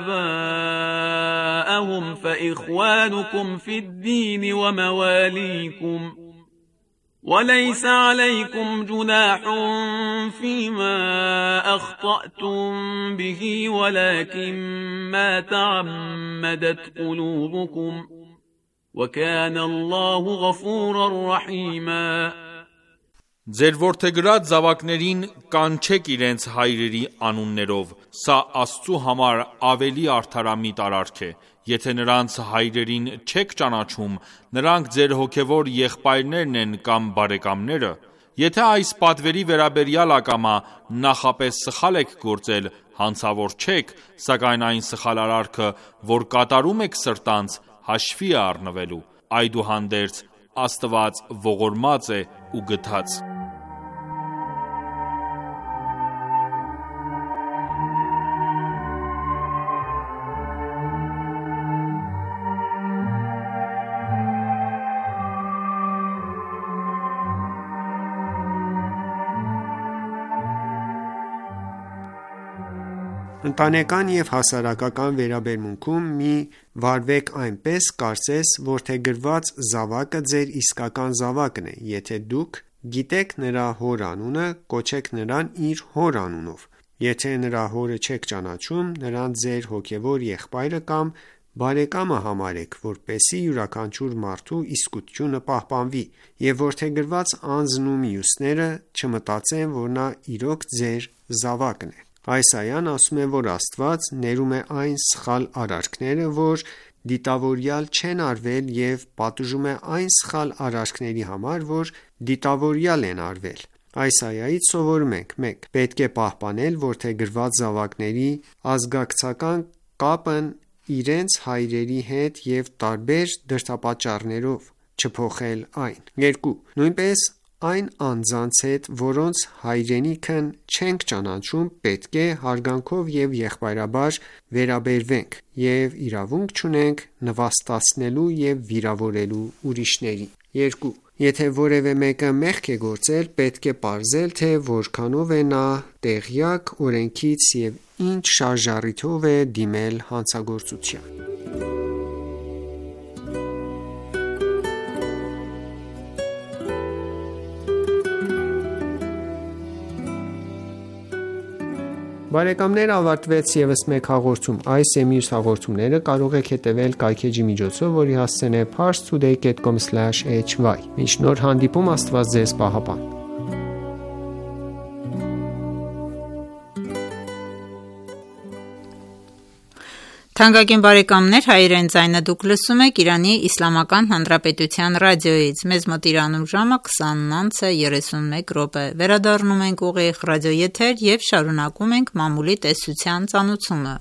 آباءهم فإخوانكم في الدين ومواليكم وليس عليكم جناح فيما أخطأتم به ولكن ما تعمدت قلوبكم وَكَانَ اللَّهُ غَفُورًا رَّحِيمًا Ձեր որդեգրած զավակներին կանչեք իրենց հայրերի անուններով, սա Աստծու համար ավելի արդարամիտ արարք է, եթե նրանց հայրերին չեք ճանաչում, նրանք ձեր հոգևոր եղբայրներն են կամ բարեկամները, եթե այս պատվերի վերաբերյալ ակամա նախապես սխալ եք գործել, հանցավոր չեք, սակայն այն սխալ արարքը, որ կատարում եք սրտանց, հաշվի է առնվելու, այդուհանդերձ Աստված ողորմած է ու գթած։ Ընտանեկան և հասարակական վերաբերմունքում մի վարվեք այնպես, կարծես որդեգրված զավակը ձեր իսկական զավակն է, եթե դուք գիտեք նրա հոր անունը, կոչեք նրան իր հոր անունով, եթե նրա հորը չեք ճանաչում, նրան ձեր հոգևոր եղբայրը կամ բարեկամը համարեք, որպեսզի յուրաքանչյուր մարդու իսկությունը պահպանվի, և որդեգրված անձն ու մյուսները չմտածեն, որ նա իրոք ձեր զավակն է։ Այս այան ասում է, որ Աստված ներում է այն սխալ արարքները, որ դիտավորյալ չեն արվել և պատժում է այն սխալ արարքների համար, որ դիտավորյալ են արվել։ Այս այայից սովորում ենք. 1. Պետք է պահպանել որդեգրված զավակների ազգակցական կապն իրենց հայրերի հետ և տարբեր դրդապատճառներով չփոխել այն։ 2. Նույնպես այն անձանց հետ, որոնց հայրենիքն չենք ճանաչում, պետք է հարգանքով և եղբայրաբար վերաբերվենք և իրավունք չունենք նվաստացնելու և վիրավորելու ուրիշներին։ 2. Եթե որևէ մեկը մեղք է գործել, պետք է պարզել, թե որքանով է նա տեղյակ օրենքից և ինչ շարժառիթով է դիմել հանցագործության։ Բարեկամներ, ավարտվեց ևս մեկ հաղորդում։ Այս և մյուս հաղորդումները կարող եք հետևել կայքէջի միջոցով, որի հասցեն է parstoday.com/hy։ Մինչ նոր հանդիպում, Աստված ձեզ պահապան։ Թանկագին բարեկամներ, հայրեն ձայնը դուք լսում եք Իրանի Իսլամական Հանրապետության ռադիոյից։ Մեզ մոտ Իրանում ժամը 20:31։ Վերադառնում ենք ուղիղ ռադիոեթեր եւ շարունակում ենք մամուլի տեսության ծանոթումը։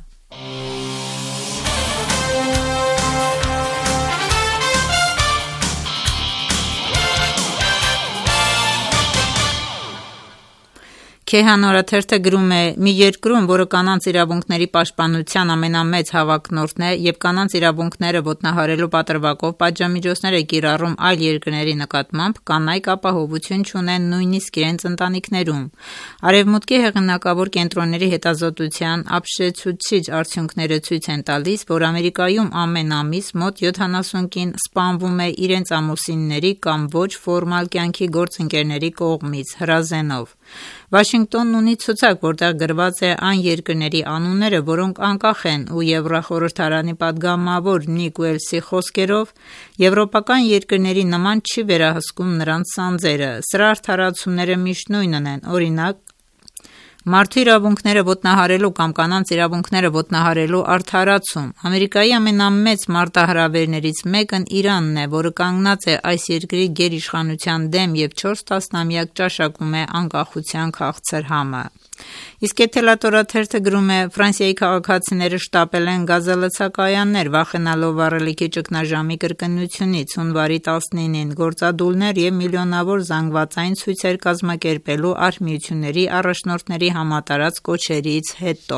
Քեհան օրաթերթը գրում է. մի երկրում, որը կանանց իրավունքների պաշտպանության ամենամեծ հավակնորդն է եւ կանանց իրավունքները ոտնահարելու պատրվակով պատժամիջոցներ է կիրառում այլ երկրների նկատմամբ, կանայք ապահովություն չունեն նույնիսկ իրենց ընտանիքներում։ Արևմուտքի հեղինակավոր կենտրոնների հետազոտության ապշեցուցիչ արդյունքները ցույց են տալիս, որ Ամերիկայում ամեն ամիս մոտ 70 կին սպանվում է իրենց ամուսինների կամ ոչ ֆորմալ կյանքի գործընկերների կողմից հրազենով։ Վաշինգտոնն ունի ցուցակ, որտեղ գրված է այն երկրների անունները, որոնք անկախ են, ու Եվրախորհրդարանի պատգամավոր Նիկ Ուելսի խոսքերով, եվրոպական երկրների նման չի վերահսկում նրանց սանձերը։ Սրա արդարացումները միշտ նույնն են, օրինակ, մարդու իրավունքները ոտնահարելու կամ կանանց իրավունքները ոտնահարելու արդարացում։ Ամերիկայի ամենամեծ մարտահրավերներից մեկն Իրանն է, որը կանգնած է այս երկրի գերիշխանության դեմ և 4 տասնամյակ ճաշակում է անկախության քաղցր համը։ Իսկ Էթելատորաթերթը գրում է. Ֆրանսիայի քաղաքացիները շտապել են գազալցակայաններ, վախենալով վառելիքի ճգնաժամի կրկնությունից։ Հունվարի 19-ին գործադուլներ և միլիոնավոր զանգվածային ցույցեր կազմակերպելու արհմիությունների առաջնորդների համատարած կոչերից հետո։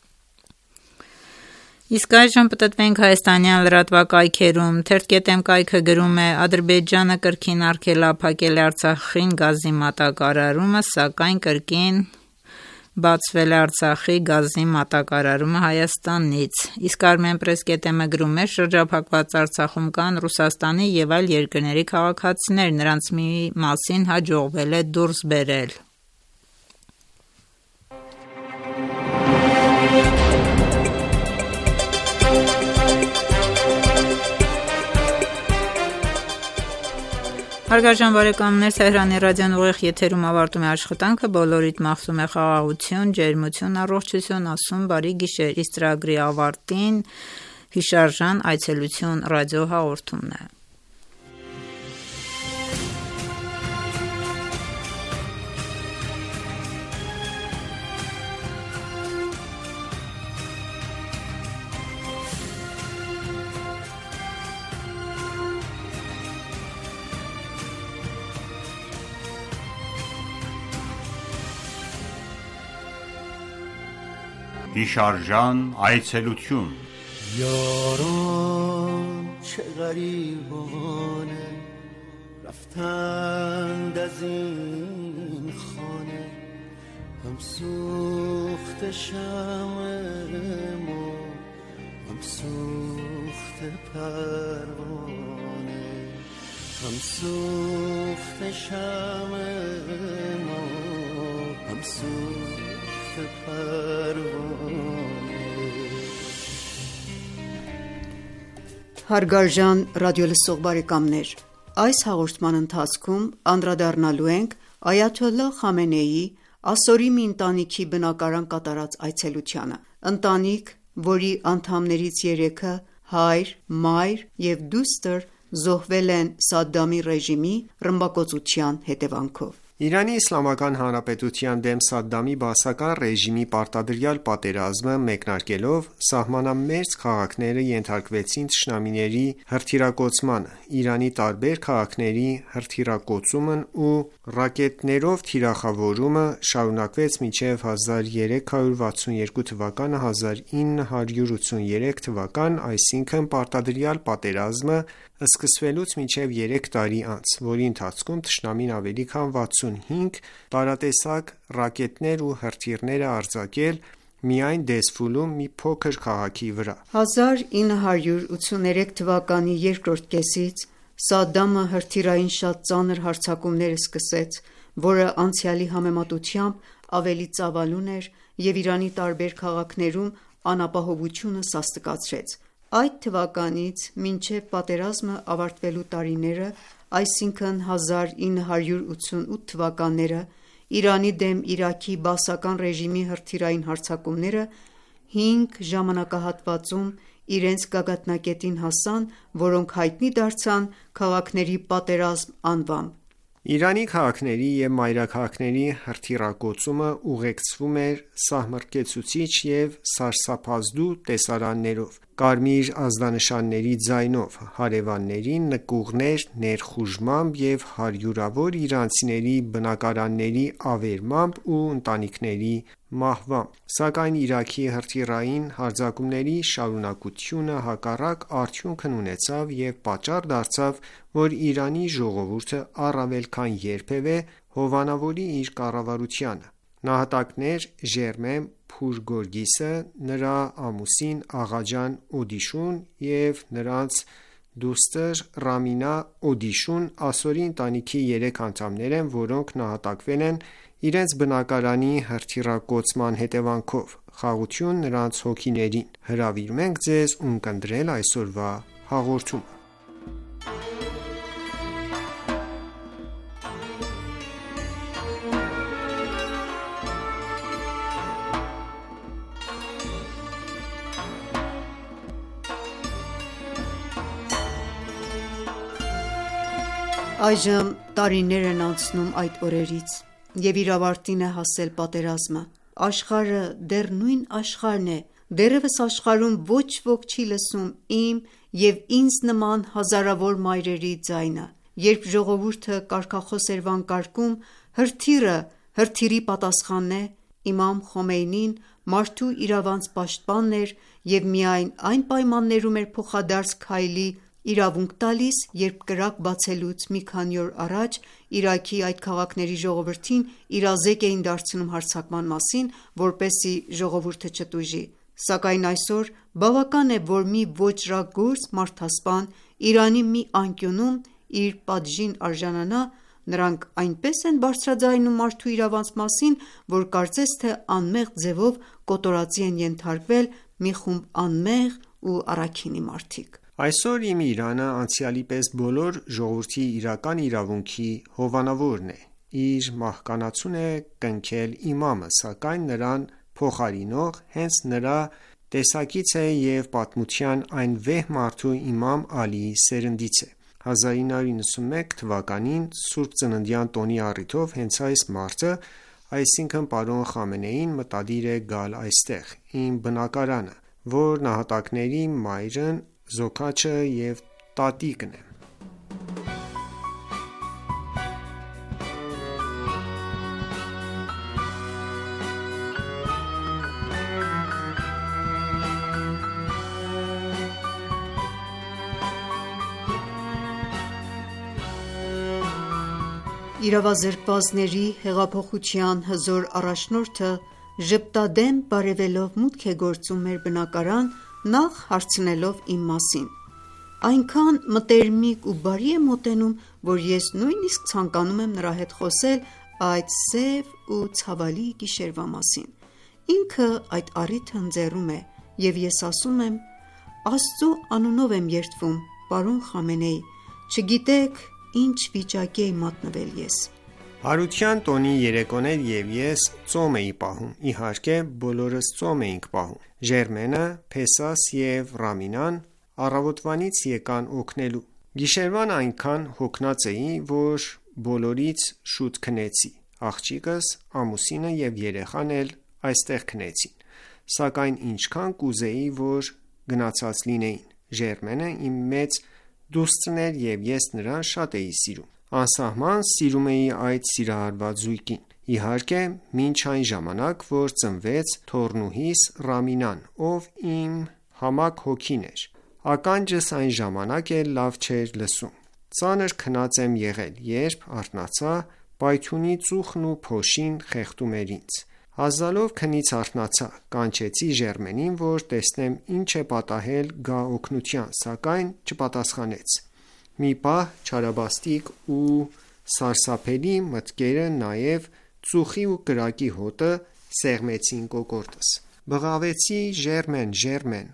Իսկ այժմ պտտվենք հայաստանյան լրատվակայքերում։ Թերթ.am կայքը գրում է. Ադրբեջանը կրկին արգելափակել է Արցախին գազի մատակարարումը, սակայն կրկին բացվել է Արցախի գազի մատակարարումը Հայաստանից։ Իսկ Armenpress.am-ը գրում է. շրջափակված Արցախում կան Ռուսաստանի և այլ երկրների քաղաքացիներ, նրանց մի մասին հաջողվել է դուրս բերել։ Հարգարժան բարեկամներ, Թեհրանի ռադիոն ուղիղ եթերում ավարտում է աշխատանքը, բոլորիդ մաղթում է խաղաղություն, ջերմություն, առողջություն, ասում բարի գիշեր։ Իսկ ծրագրի ավարտին հիշարժան այցելություն ռադիո հաղորդումն է։ Հիշարժան այցելություն یاران چه غریبانه رفتند از این خانه هم سوخت شمع ما هم سوخت پروانه هم سوخت شمع ما هم سوخت پروانه Հարգարժան ռադիոլսող բարեկամներ, այս հաղորդման ընթացքում անդրադառնալու ենք Այաթոլլահ Խամենեիի ասորի մի ընտանիքի բնակարան կատարած այցելությանը։ Ընտանիք, որի անդամներից 3-ը հայր, մայր և դուստր զոհվել են Սադդամի ռեժիմի ռմբակոծության հետևանքով։ Իրանի Իսլամական Հանրապետության դեմ Սադդամի բաասական ռեժիմի պարտադրյալ պատերազմը մեկնարկելով սահմանամերձ քաղաքները ենթարկվեցին թշնամիների հրթիռակոծմանը։ Իրանի տարբեր քաղաքների հրթիռակոծումն ու ռակետներով թիրախավորումը շարունակվեց մինչև 1362 թվականը 1983 թվական, այսինքն պարտադրյալ պատերազմը սկսվելուց մինչև 3 տարի անց, որի ընթացքում թշնամին ավելի քան 65 տարատեսակ ռակետներ ու հրթիռներ է արձակել միայն Դեզֆուլում մի փոքր քաղաքի վրա։ 1983 թվականի երկրորդ կեսից Սադդամը հրթիռային շատ ծանր հարձակումներ սկսեց, որը անցյալի համեմատությամբ ավելի ծավալուն էր և Իրանի տարբեր քաղաքներում անապահովությունը սաստկացրեց։ Այդ թվականից մինչև պատերազմը ավարտվելու տարիները, այսինքն 1988 թվականները, Իրանի դեմ Իրաքի բաասական ռեժիմի հրթիռային հարձակումները 5 ժամանակահատվածում իրենց գագաթնակետին հասան, որոնք հայտնի դարձան «Քաղաքների պատերազմ» անվամբ։ Իրանի քաղաքների և մայրաքաղաքների հրթիռակոծումը ուղեկցվում էր սահմռկեցուցիչ և սարսափազդու տեսարաններով, կարմիր ազդանշանների ձայնով, հարևանների նկուղներ ներխուժմամբ և հարյուրավոր իրանցիների բնակարանների ավերմամբ ու ընտանիքների մահվամբ։ Սակայն Իրաքի հրթիռային հարձակումների շարունակությունը հակառակ արդյունքն ունեցավ և պատճառ դարձավ, որ Իրանի ժողովուրդը առավել քան երբևէ հովանավորի իր կառավարությանը։ Նահատակներ Ժերմեմ Փուր Գորգիսը, նրա ամուսին Աղաջան Օդիշուն և նրանց դուստր Ռամինա Օդիշուն ասորի ընտանիքի 3 անդամներ են, որոնք նահատակվել են Իրենց բնակարանի հրթիռակոծման հետևանքով։ Խաղաղություն նրանց հոգիներին։ Հրավիրում ենք ձեզ ունկնդրել այսօրվա հաղորդումը։ Այժմ տարիներ են անցնում այդ օրերից, և իր ավարտին է հասել պատերազմը։ Աշխարհը դեռ նույն աշխարհն է, դեռևս աշխարհում ոչ ոք չի լսում իմ և ինձ նման հազարավոր մայրերի ձայնը։ Երբ ժողովուրդը կարգախոս էր վանկարկում, հրթիռի պատասխանն է։ Իմամ Խոմեյնին մարդու իրավանց պաշտպանն էր և միայն այն պայմաններում էր փոխադարձ քայլի իրավունք տալիս, երբ կրակ բացելուց մի քանի օր առաջ Իրաքի այդ քաղաքների ժողովրդին իրազեկ էին դարձնում հարձակման մասին, որպեսզի ժողովուրդը չտուժի։ Սակայն այսօր բավական է, որ մի ոճրագործ մարդասպան Իրանի մի անկյունում իր պատժին արժանանա, նրանք այնպես են բարձրաձայնում մարդու իրավանց մասին, որ կարծես թե անմեղ ձևով կոտորածի են ենթարկվել մի խումբ անմեղ ու առաքինի մարդիկ։ Այսօր իմ Իրանը անցյալի պես բոլոր ժողովրդի իրական իրավունքի հովանավորն է։ Իր մահկանացուն է կնքել իմամը, սակայն նրան փոխարինող հենց նրա տեսակից է և պատմության այն վեհ մարդու իմամ Ալիի սերնդից է։ 1991 թվականին Սուրբ Ծննդյան տոնի առիթով հենց այս մարդը, այսինքն պարոն Խամենեին, մտադիր է գալ այստեղ, իմ բնակարանը, որ նահատակների մայրն, զոքաչը և տատիկն է։ Իրավազրկվածների հեղափոխության հզոր առաջնորդը ժպտադեմ բարևելով մուտք է գործում մեր բնակարան, նախ հարցնելով իմ մասին։ Այնքան մտերմիկ ու բարի է մոտենում, որ ես նույնիսկ ցանկանում եմ նրա հետ խոսել այդ սև ու ցավալի գիշերվա մասին։ Ինքը այդ առիթը ընձեռում է, և ես ասում եմ. Աստծու անունով եմ երդվում, պարոն Խամենեի, չգիտեք ինչ վիճակի էի մատնվել ես։ Հարության տոնի երեկոն էր և ես ծոմ էի պահում, իհարկե բոլորս ծոմ էինք պահում։ Ժերմենը, Փեսաս և Ռամինան առավոտվանից եկան օգնելու։ Գիշերվան այնքան հոգնած էի, որ բոլորից շուտ քնեցի։ Աղջիկս, ամուսինը և երեխան էլ այստեղ քնեցին, սակայն ինչքան կուզեի, որ գնացած լինեին։ Ժերմենը իմ մեծ դուստրն էր և ես նրան շատ էի սիրում։ Անսահման սիրում էի այդ սիրահարված զույգին։ Իհարկե, մինչ այն ժամանակ, որ ծնվեց թոռնուհիս Ռամինան, ով իմ համակ հոգին էր։ Ականջս այն ժամանակ էլ լավ չէր լսում։ Ծանր քնած եմ եղել, երբ արթնացա, պայթյունի ծուխն ու փոշին խեղդում էր ինձ։ Հազալով քնից արթնացա, կանչեցի Ժերմենին, որ տեսնեմ ինչ է պատահել, գա օգնության, սակայն չպատասխանեց։ Մի պահ չարաբաստիկ ու սարսափելի մտքերը, նաև ծուխի ու կրակի հոտը սեղմեցին կոկորդս։ Բղավեցի Ժերմեն,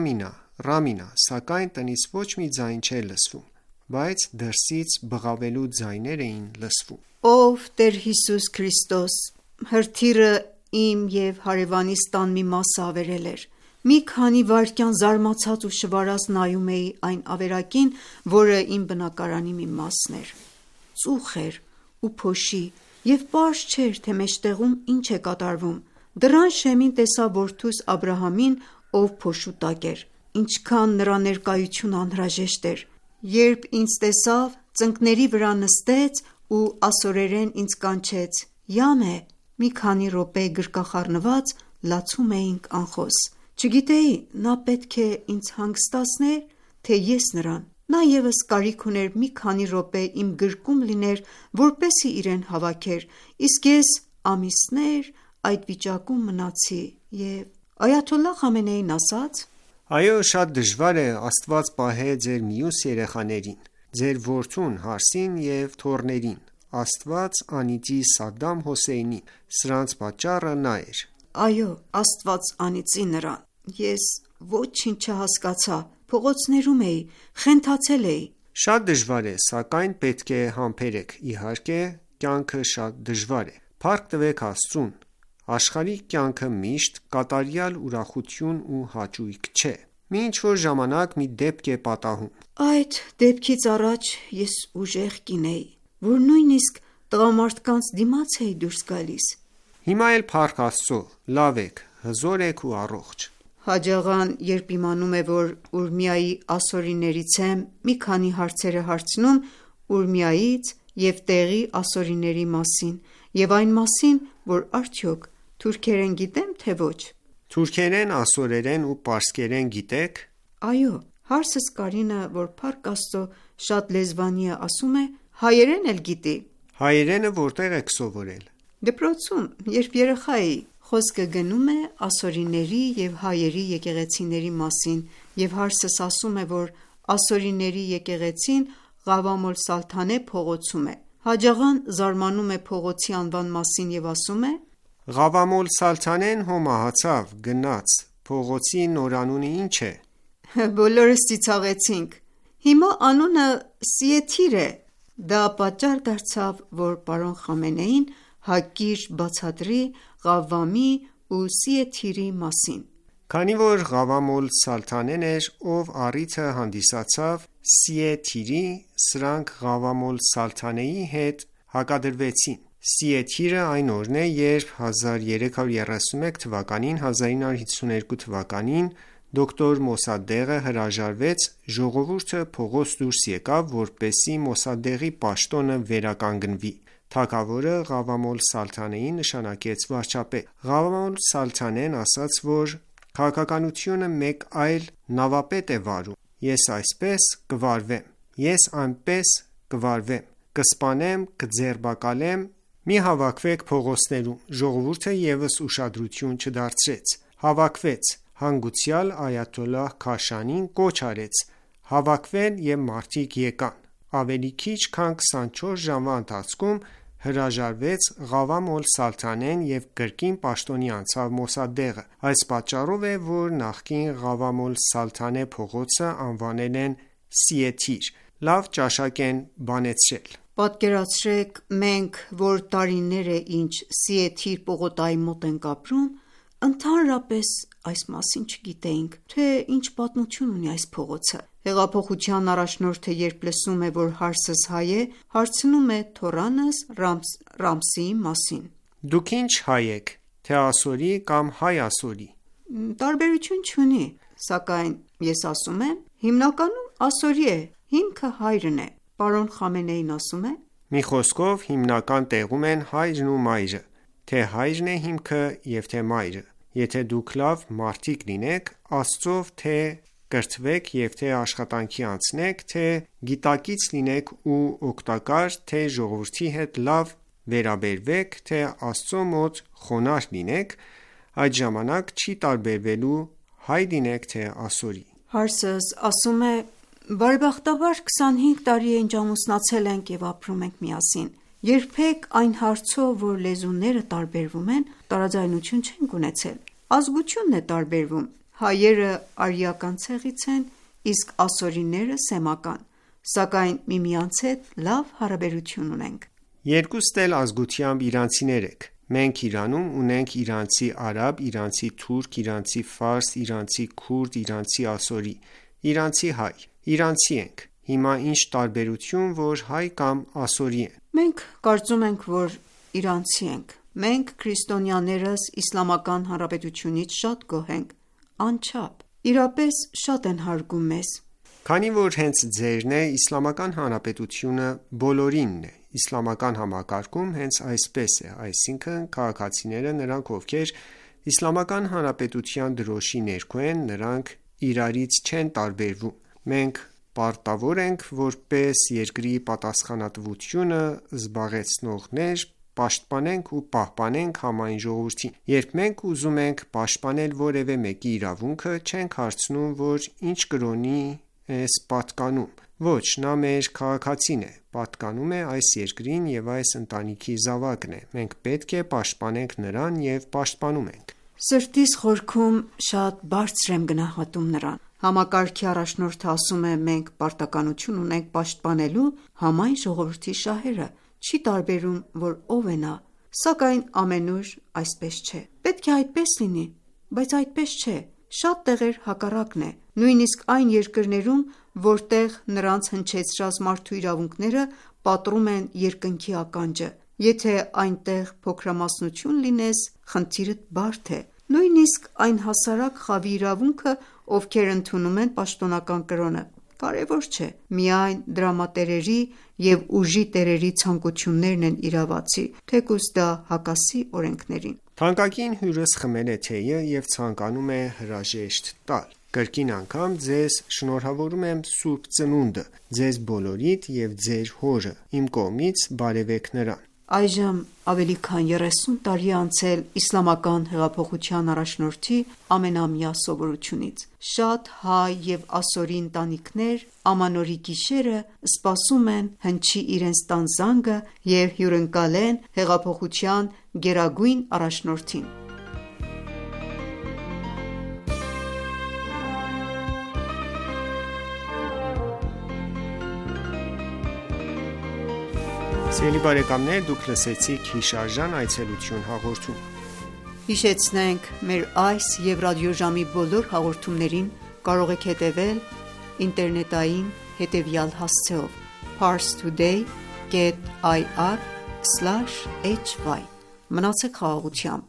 Ռամինա, սակայն տնից ոչ մի ձայն չէր լսվում, բայց դրսից բղավելու ձայներ էին լսվում։ Ով Տեր Հիսուս Քրիստոս, հրթիռը իմ և հարևանիս տան մի մասը ավերել էր։ Մի քանի վայրկյան զարմացած ու շվարած նայում էի այն ավերակին, որը իմ բնակարանի մի մասն էր։ Ծուխ էր ու փոշի, և պարզ չէր, թե մեջտեղում ինչ է կատարվում։ Դռան շեմին տեսա որդուս Աբրահամին, ով փոշու տակ էր։ Ինչքան նրա ներկայությունը անհրաժեշտ էր։ Երբ ինձ տեսավ, ծնկների վրա նստեց ու ասորերեն ինձ կանչեց. «Յամե»։ Մի քանի րոպե գրկախառնված լացում էինք անխոս։ Չգիտեի նա պետք է ինձ հանգստացներ, թե ես նրան։ Նա ևս կարիք ուներ մի քանի րոպե իմ գրկում լիներ, որպեսզի իրեն հավաքեր, իսկ ես ամիսներ այդ վիճակում մնացի և Այաթոլլահ Խամենեին ասաց. Այո, շատ դժվար է Աստված պահե ձեր մյուս երեխաներին, ձեր որդուն, Հարսին և թոռներին, Աստված անիծի Սադամ Հոսեյնին։ Սրանց պատճառը նա էր։ Այո, Աստված անիծի նրան։ Ես ոչինչ չհասկացա, փողոցներում էի, խենթացել էի։ Շատ դժվար է, սակայն պետք է համբերեք։ Իհարկե, կյանքը շատ դժվար է։ Փառք տվեք Աստծուն։ Աշխարհիկ կյանքը միշտ կատարյալ ուրախություն ու հաճույք չէ։ Մի ինչ-որ ժամանակ մի դեպք է պատահում։ Այդ դեպքից առաջ ես ուժեղ կին էի, որ նույնիսկ տղամարդկանց դիմաց էի դուրս գալիս։ Հիմա էլ փառք Աստծո, լավ եք, հզոր եք ու առողջ։ Հաջողան, երբ իմանում է, որ Ուրմիայի ասորիներից եմ, մի քանի հարցեր է հարցնում Ուրմիայից և տեղի ասորիների մասին, և այն մասին, որ արդյոք թուրքերեն գիտեմ, թե ոչ։ Թուրքերեն, ասորերեն ու պարսկերեն գիտեք։ Այո, հարսս Կարինը, որ փառք Աստծո շատ լեզվանի է, ասում է հայերեն էլ գիտի։ Հայերենը որտեղ եք սովորել։ Դպրոցում, երբ երեխա էի, խոսքը գնում է ասորիների և հայերի եկեղեցիների մասին, և հարսս ասում է, որ ասորիների եկեղեցին Ղավամոլ Սալթանե փողոցում է։ Հաջողան զարմանում է փողոցի անվան մասին և ասում է. Ղավամոլ Սալթանեն հո մահացավ, գնաց, փողոցի նորանունը ինչ է։ Բոլորս ծիծաղեցինք։ Հիմա անունը Սիեթիր է։ Դա պատճառ դարձավ, որ պարոն Խամենեին հակիրճ բացատրի Ղավամի ու Սիեթիրի մասին։ Քանի որ Ղավամոլ Սալթանեն էր, ով առիթը հանդիսացավ Սիեթիրի, սրանք Ղավամոլ Սալթանեի հետ հակադրվեցին։ Սիեթիրը այն օրն է, երբ 1331 թվականին 1952 թվականին դոկտոր Մոսադեղը հրաժարվեց, ժողովուրդը փողոց դուրս եկավ, որպեսզի Մոսադեղի պաշտոնը վերականգնվի։ Թագավորը Ղավամոլ Սալթանեին նշանակեց վարչապետ։ Ղավամոլ Սալթանեն ասաց, որ քաղաքականությունը մեկ այլ նավապետ է վարում։ Ես այսպես կվարվեմ, ես այնպես կվարվեմ, կսպանեմ, կձերբակալեմ, մի հավաքվեք փողոցներում։ Ժողովուրդը ևս ուշադրություն չդարձրեց։ Հավաքվեց, հանգուցյալ այաթոլլահ Քաշանին կոչ արեց հավաքվել և մարդիկ եկան։ Ավելի քիչ քան 24 ժամվա ընթացքում հրաժարվեց Ղավամոլ Սալթանեն և կրկին պաշտոնի անցավ Մոսադեղը։ Այս պատճառով է, որ նախկին Ղավամոլ Սալթանե փողոցը անվանել են Սիեթիր։ Լավ ճաշակ են բանեցրել։ Պատկերացրեք, մենք, որ տարիներ է ինչ Սիեթիր պողոտայի մոտ ենք ապրում, ընդհանրապես այս մասին չգիտեինք, թե ինչ պատմություն ունի այս փողոցը։ Հեղափոխության առաջնորդը, երբ լսում է, որ հարսս հայ է, հարցնում է թոռանս Ռամսիի մասին։ Դուք ինչ հայ եք, թե ասորի կամ հայ ասորի։ Տարբերություն չունի, սակայն ես ասում եմ, հիմնականում ասորի է, հիմքը հայրն է։ Պարոն Խամենեին ասում է. Մի խոսքով հիմնական տեղում են հայրն ու մայրը, թե հայրն է հիմքը և թե մայրը։ Եթե դուք լավ մարդիկ լինեք, Աստծով թե կրթվեք և թե աշխատանքի անցնեք, թե գիտակից լինեք ու օգտակար, թե ժողովրդի հետ լավ վերաբերվեք, թե Աստծո մոտ խոնարհ լինեք, այդ ժամանակ չի տարբերվելու հայ լինեք թե ասորի։ Հարսս ասում է. բարեբախտաբար 25 տարի է ինչ ամուսնացել ենք և ապրում ենք միասին։ Երբեք այն հարցով, որ լեզուները տարբերվում են, տարաձայնություն չենք ունեցել։ Ազգությունն է տարբերվում։ Հայերը արիական ցեղից են, իսկ ասորիները սեմական, սակայն միմյանց հետ լավ հարաբերություն ունենք։ Երկուստ էլ ազգությամբ իրանցիներ եք։ Մենք Իրանում ունենք իրանցի արաբ, իրանցի թուրք, իրանցի ֆարս, իրանցի քուրդ, իրանցի ասորի, իրանցի հայ։ Իրանցի ենք։ Հիմա ինչ տարբերություն, որ հայ կամ ասորի են։ Մենք կարծում ենք, որ իրանցի ենք։ Մենք քրիստոնյաներս Իսլամական Հանրապետությունից շատ գոհ ենք, անչափ։ Իրապես շատ են հարգում մեզ։ Քանի որ հենց ձերն է, Իսլամական Հանրապետությունը բոլորինն է։ Իսլամական համակարգում հենց այսպես է, այսինքն քաղաքացիները, նրանք ովքեր Իսլամական Հանրապետության դրոշի ներքո են, նրանք իրարից չեն տարբերվում։ Մենք պարտավոր ենք որպես երկրի պատասխանատվությունը զբաղեցնողներ պաշտպանենք ու պահպանենք համայն ժողովրդին։ Երբ մենք ուզում ենք պաշտպանել որևէ մեկի իրավունքը, չենք հարցնում, որ ինչ կրոնի ես պատկանում։ Ոչ, նա մեր քաղաքացին է, պատկանում է այս երկրին և այս ընտանիքի զավակն է: Մենք պետք է պաշտպանենք նրան և պաշտպանում ենք: Սրտիս խորքում շատ բարձր եմ գնահատում նրան: Համակարգի առաջնորդը ասում է. «Մենք պարտականություն ունենք պաշտպանելու համայն ժողովրդի շահերը, չի տարբերում, որ ով է նա: Սակայն ամենուր այսպես չէ: Պետք է այդպես լինի, բայց այդպես չէ: Շատ տեղեր հակառակն է: Նույնիսկ այն երկրներում, որտեղ նրանց հնչեցրած մարդու իրավունքները պատռում են երկնքի ականջը: Եթե այնտեղ փոքրամասնություն լինես, խնդիրդ բարդ է: Նույնիսկ այն հասարակ խավի իրավունքը, ովքեր ընդունում են պաշտոնական կրոնը, կարևոր չէ: Միայն դրամատերերի և ուժի տերերի ցանկություններն են իրավացի, թեկուզ դա հակասի օրենքներին»: Թանկագին հյուրս խմել է թեյը և ցանկանում է հրաժեշտ տալ: Կրկին անգամ ձեզ շնորհավորում եմ Սուրբ Ծնունդը, ձեզ բոլորիդ և ձեր հորը: Իմ կողմից բարևեք նրան: Այժմ ավելի քան 30 տարի է անցել Իսլամական հեղափոխության առաջնորդի ամենամյա սովորությունից: Շատ հայ և ասորի ընտանիքներ ամանորի գիշերը սպասում են հնչի իրենց տան զանգը և հյուրընկալեն հեղափոխության գերագույն առաջնորդին: Մեր այս և ռադիոժամի բոլոր հաղորդումներին կարող եք հետևել ինտերնետային հետևյալ հասցեով՝ parstoday.ir/hy: Մնացեք խաղաղությամբ: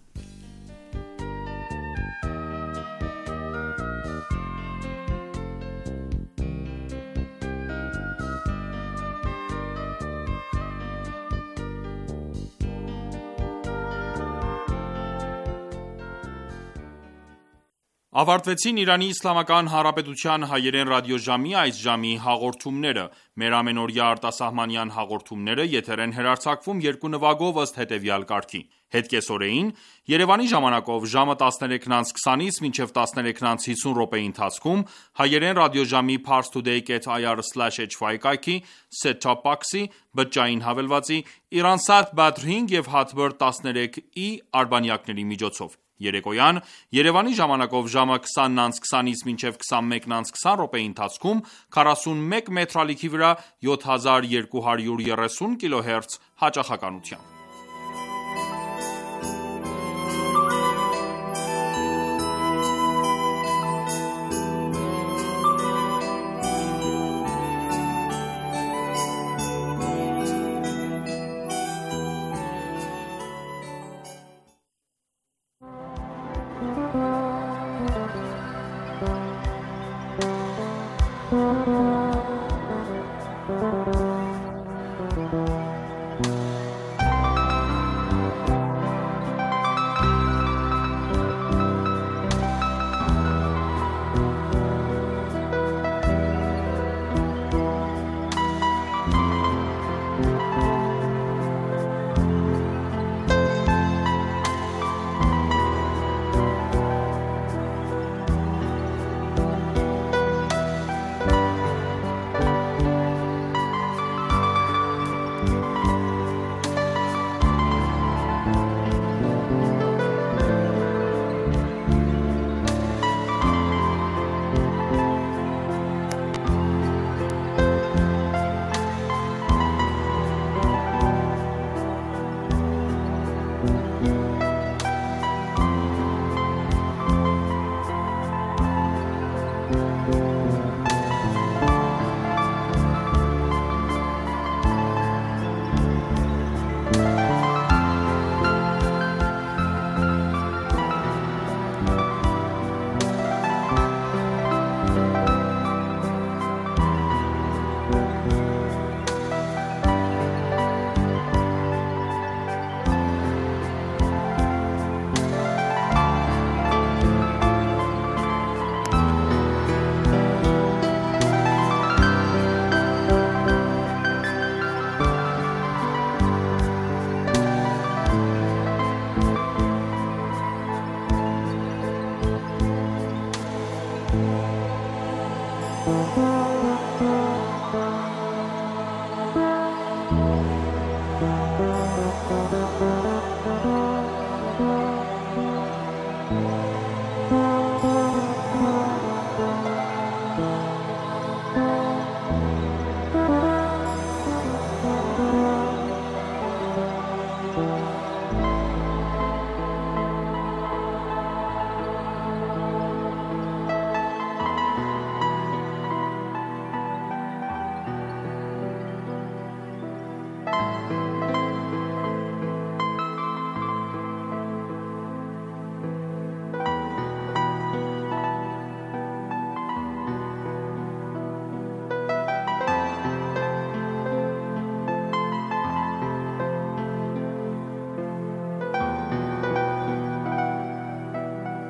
Ավարտվեցին Իրանի Իսլամական Հանրապետության հայերեն ռադիոժամի այս ժամի հաղորդումները: Մեր ամենօրյա արտասահմանյան հաղորդումները եթեր են հեռարձակվում երկու նվագով ըստ հետևյալ կարգի: Հետկեսօրեին Երևանի ժամանակով ժամը 13:20-ից մինչև 13:50 րոպեի ընթացքում հայերեն ռադիոժամի parstoday.ir/hy կայքի set-top box-ի, բջջային հավելվածի, Iransat Badr 5 և Hotbird 13i արբանյակների միջոցով: Երեկոյան Երևանի ժամանակով ժամը 20:20-ից մինչև 21:20 րոպեի ընթացքում 41 մետրալիքի վրա 7230 kHz հաճախականությամբ: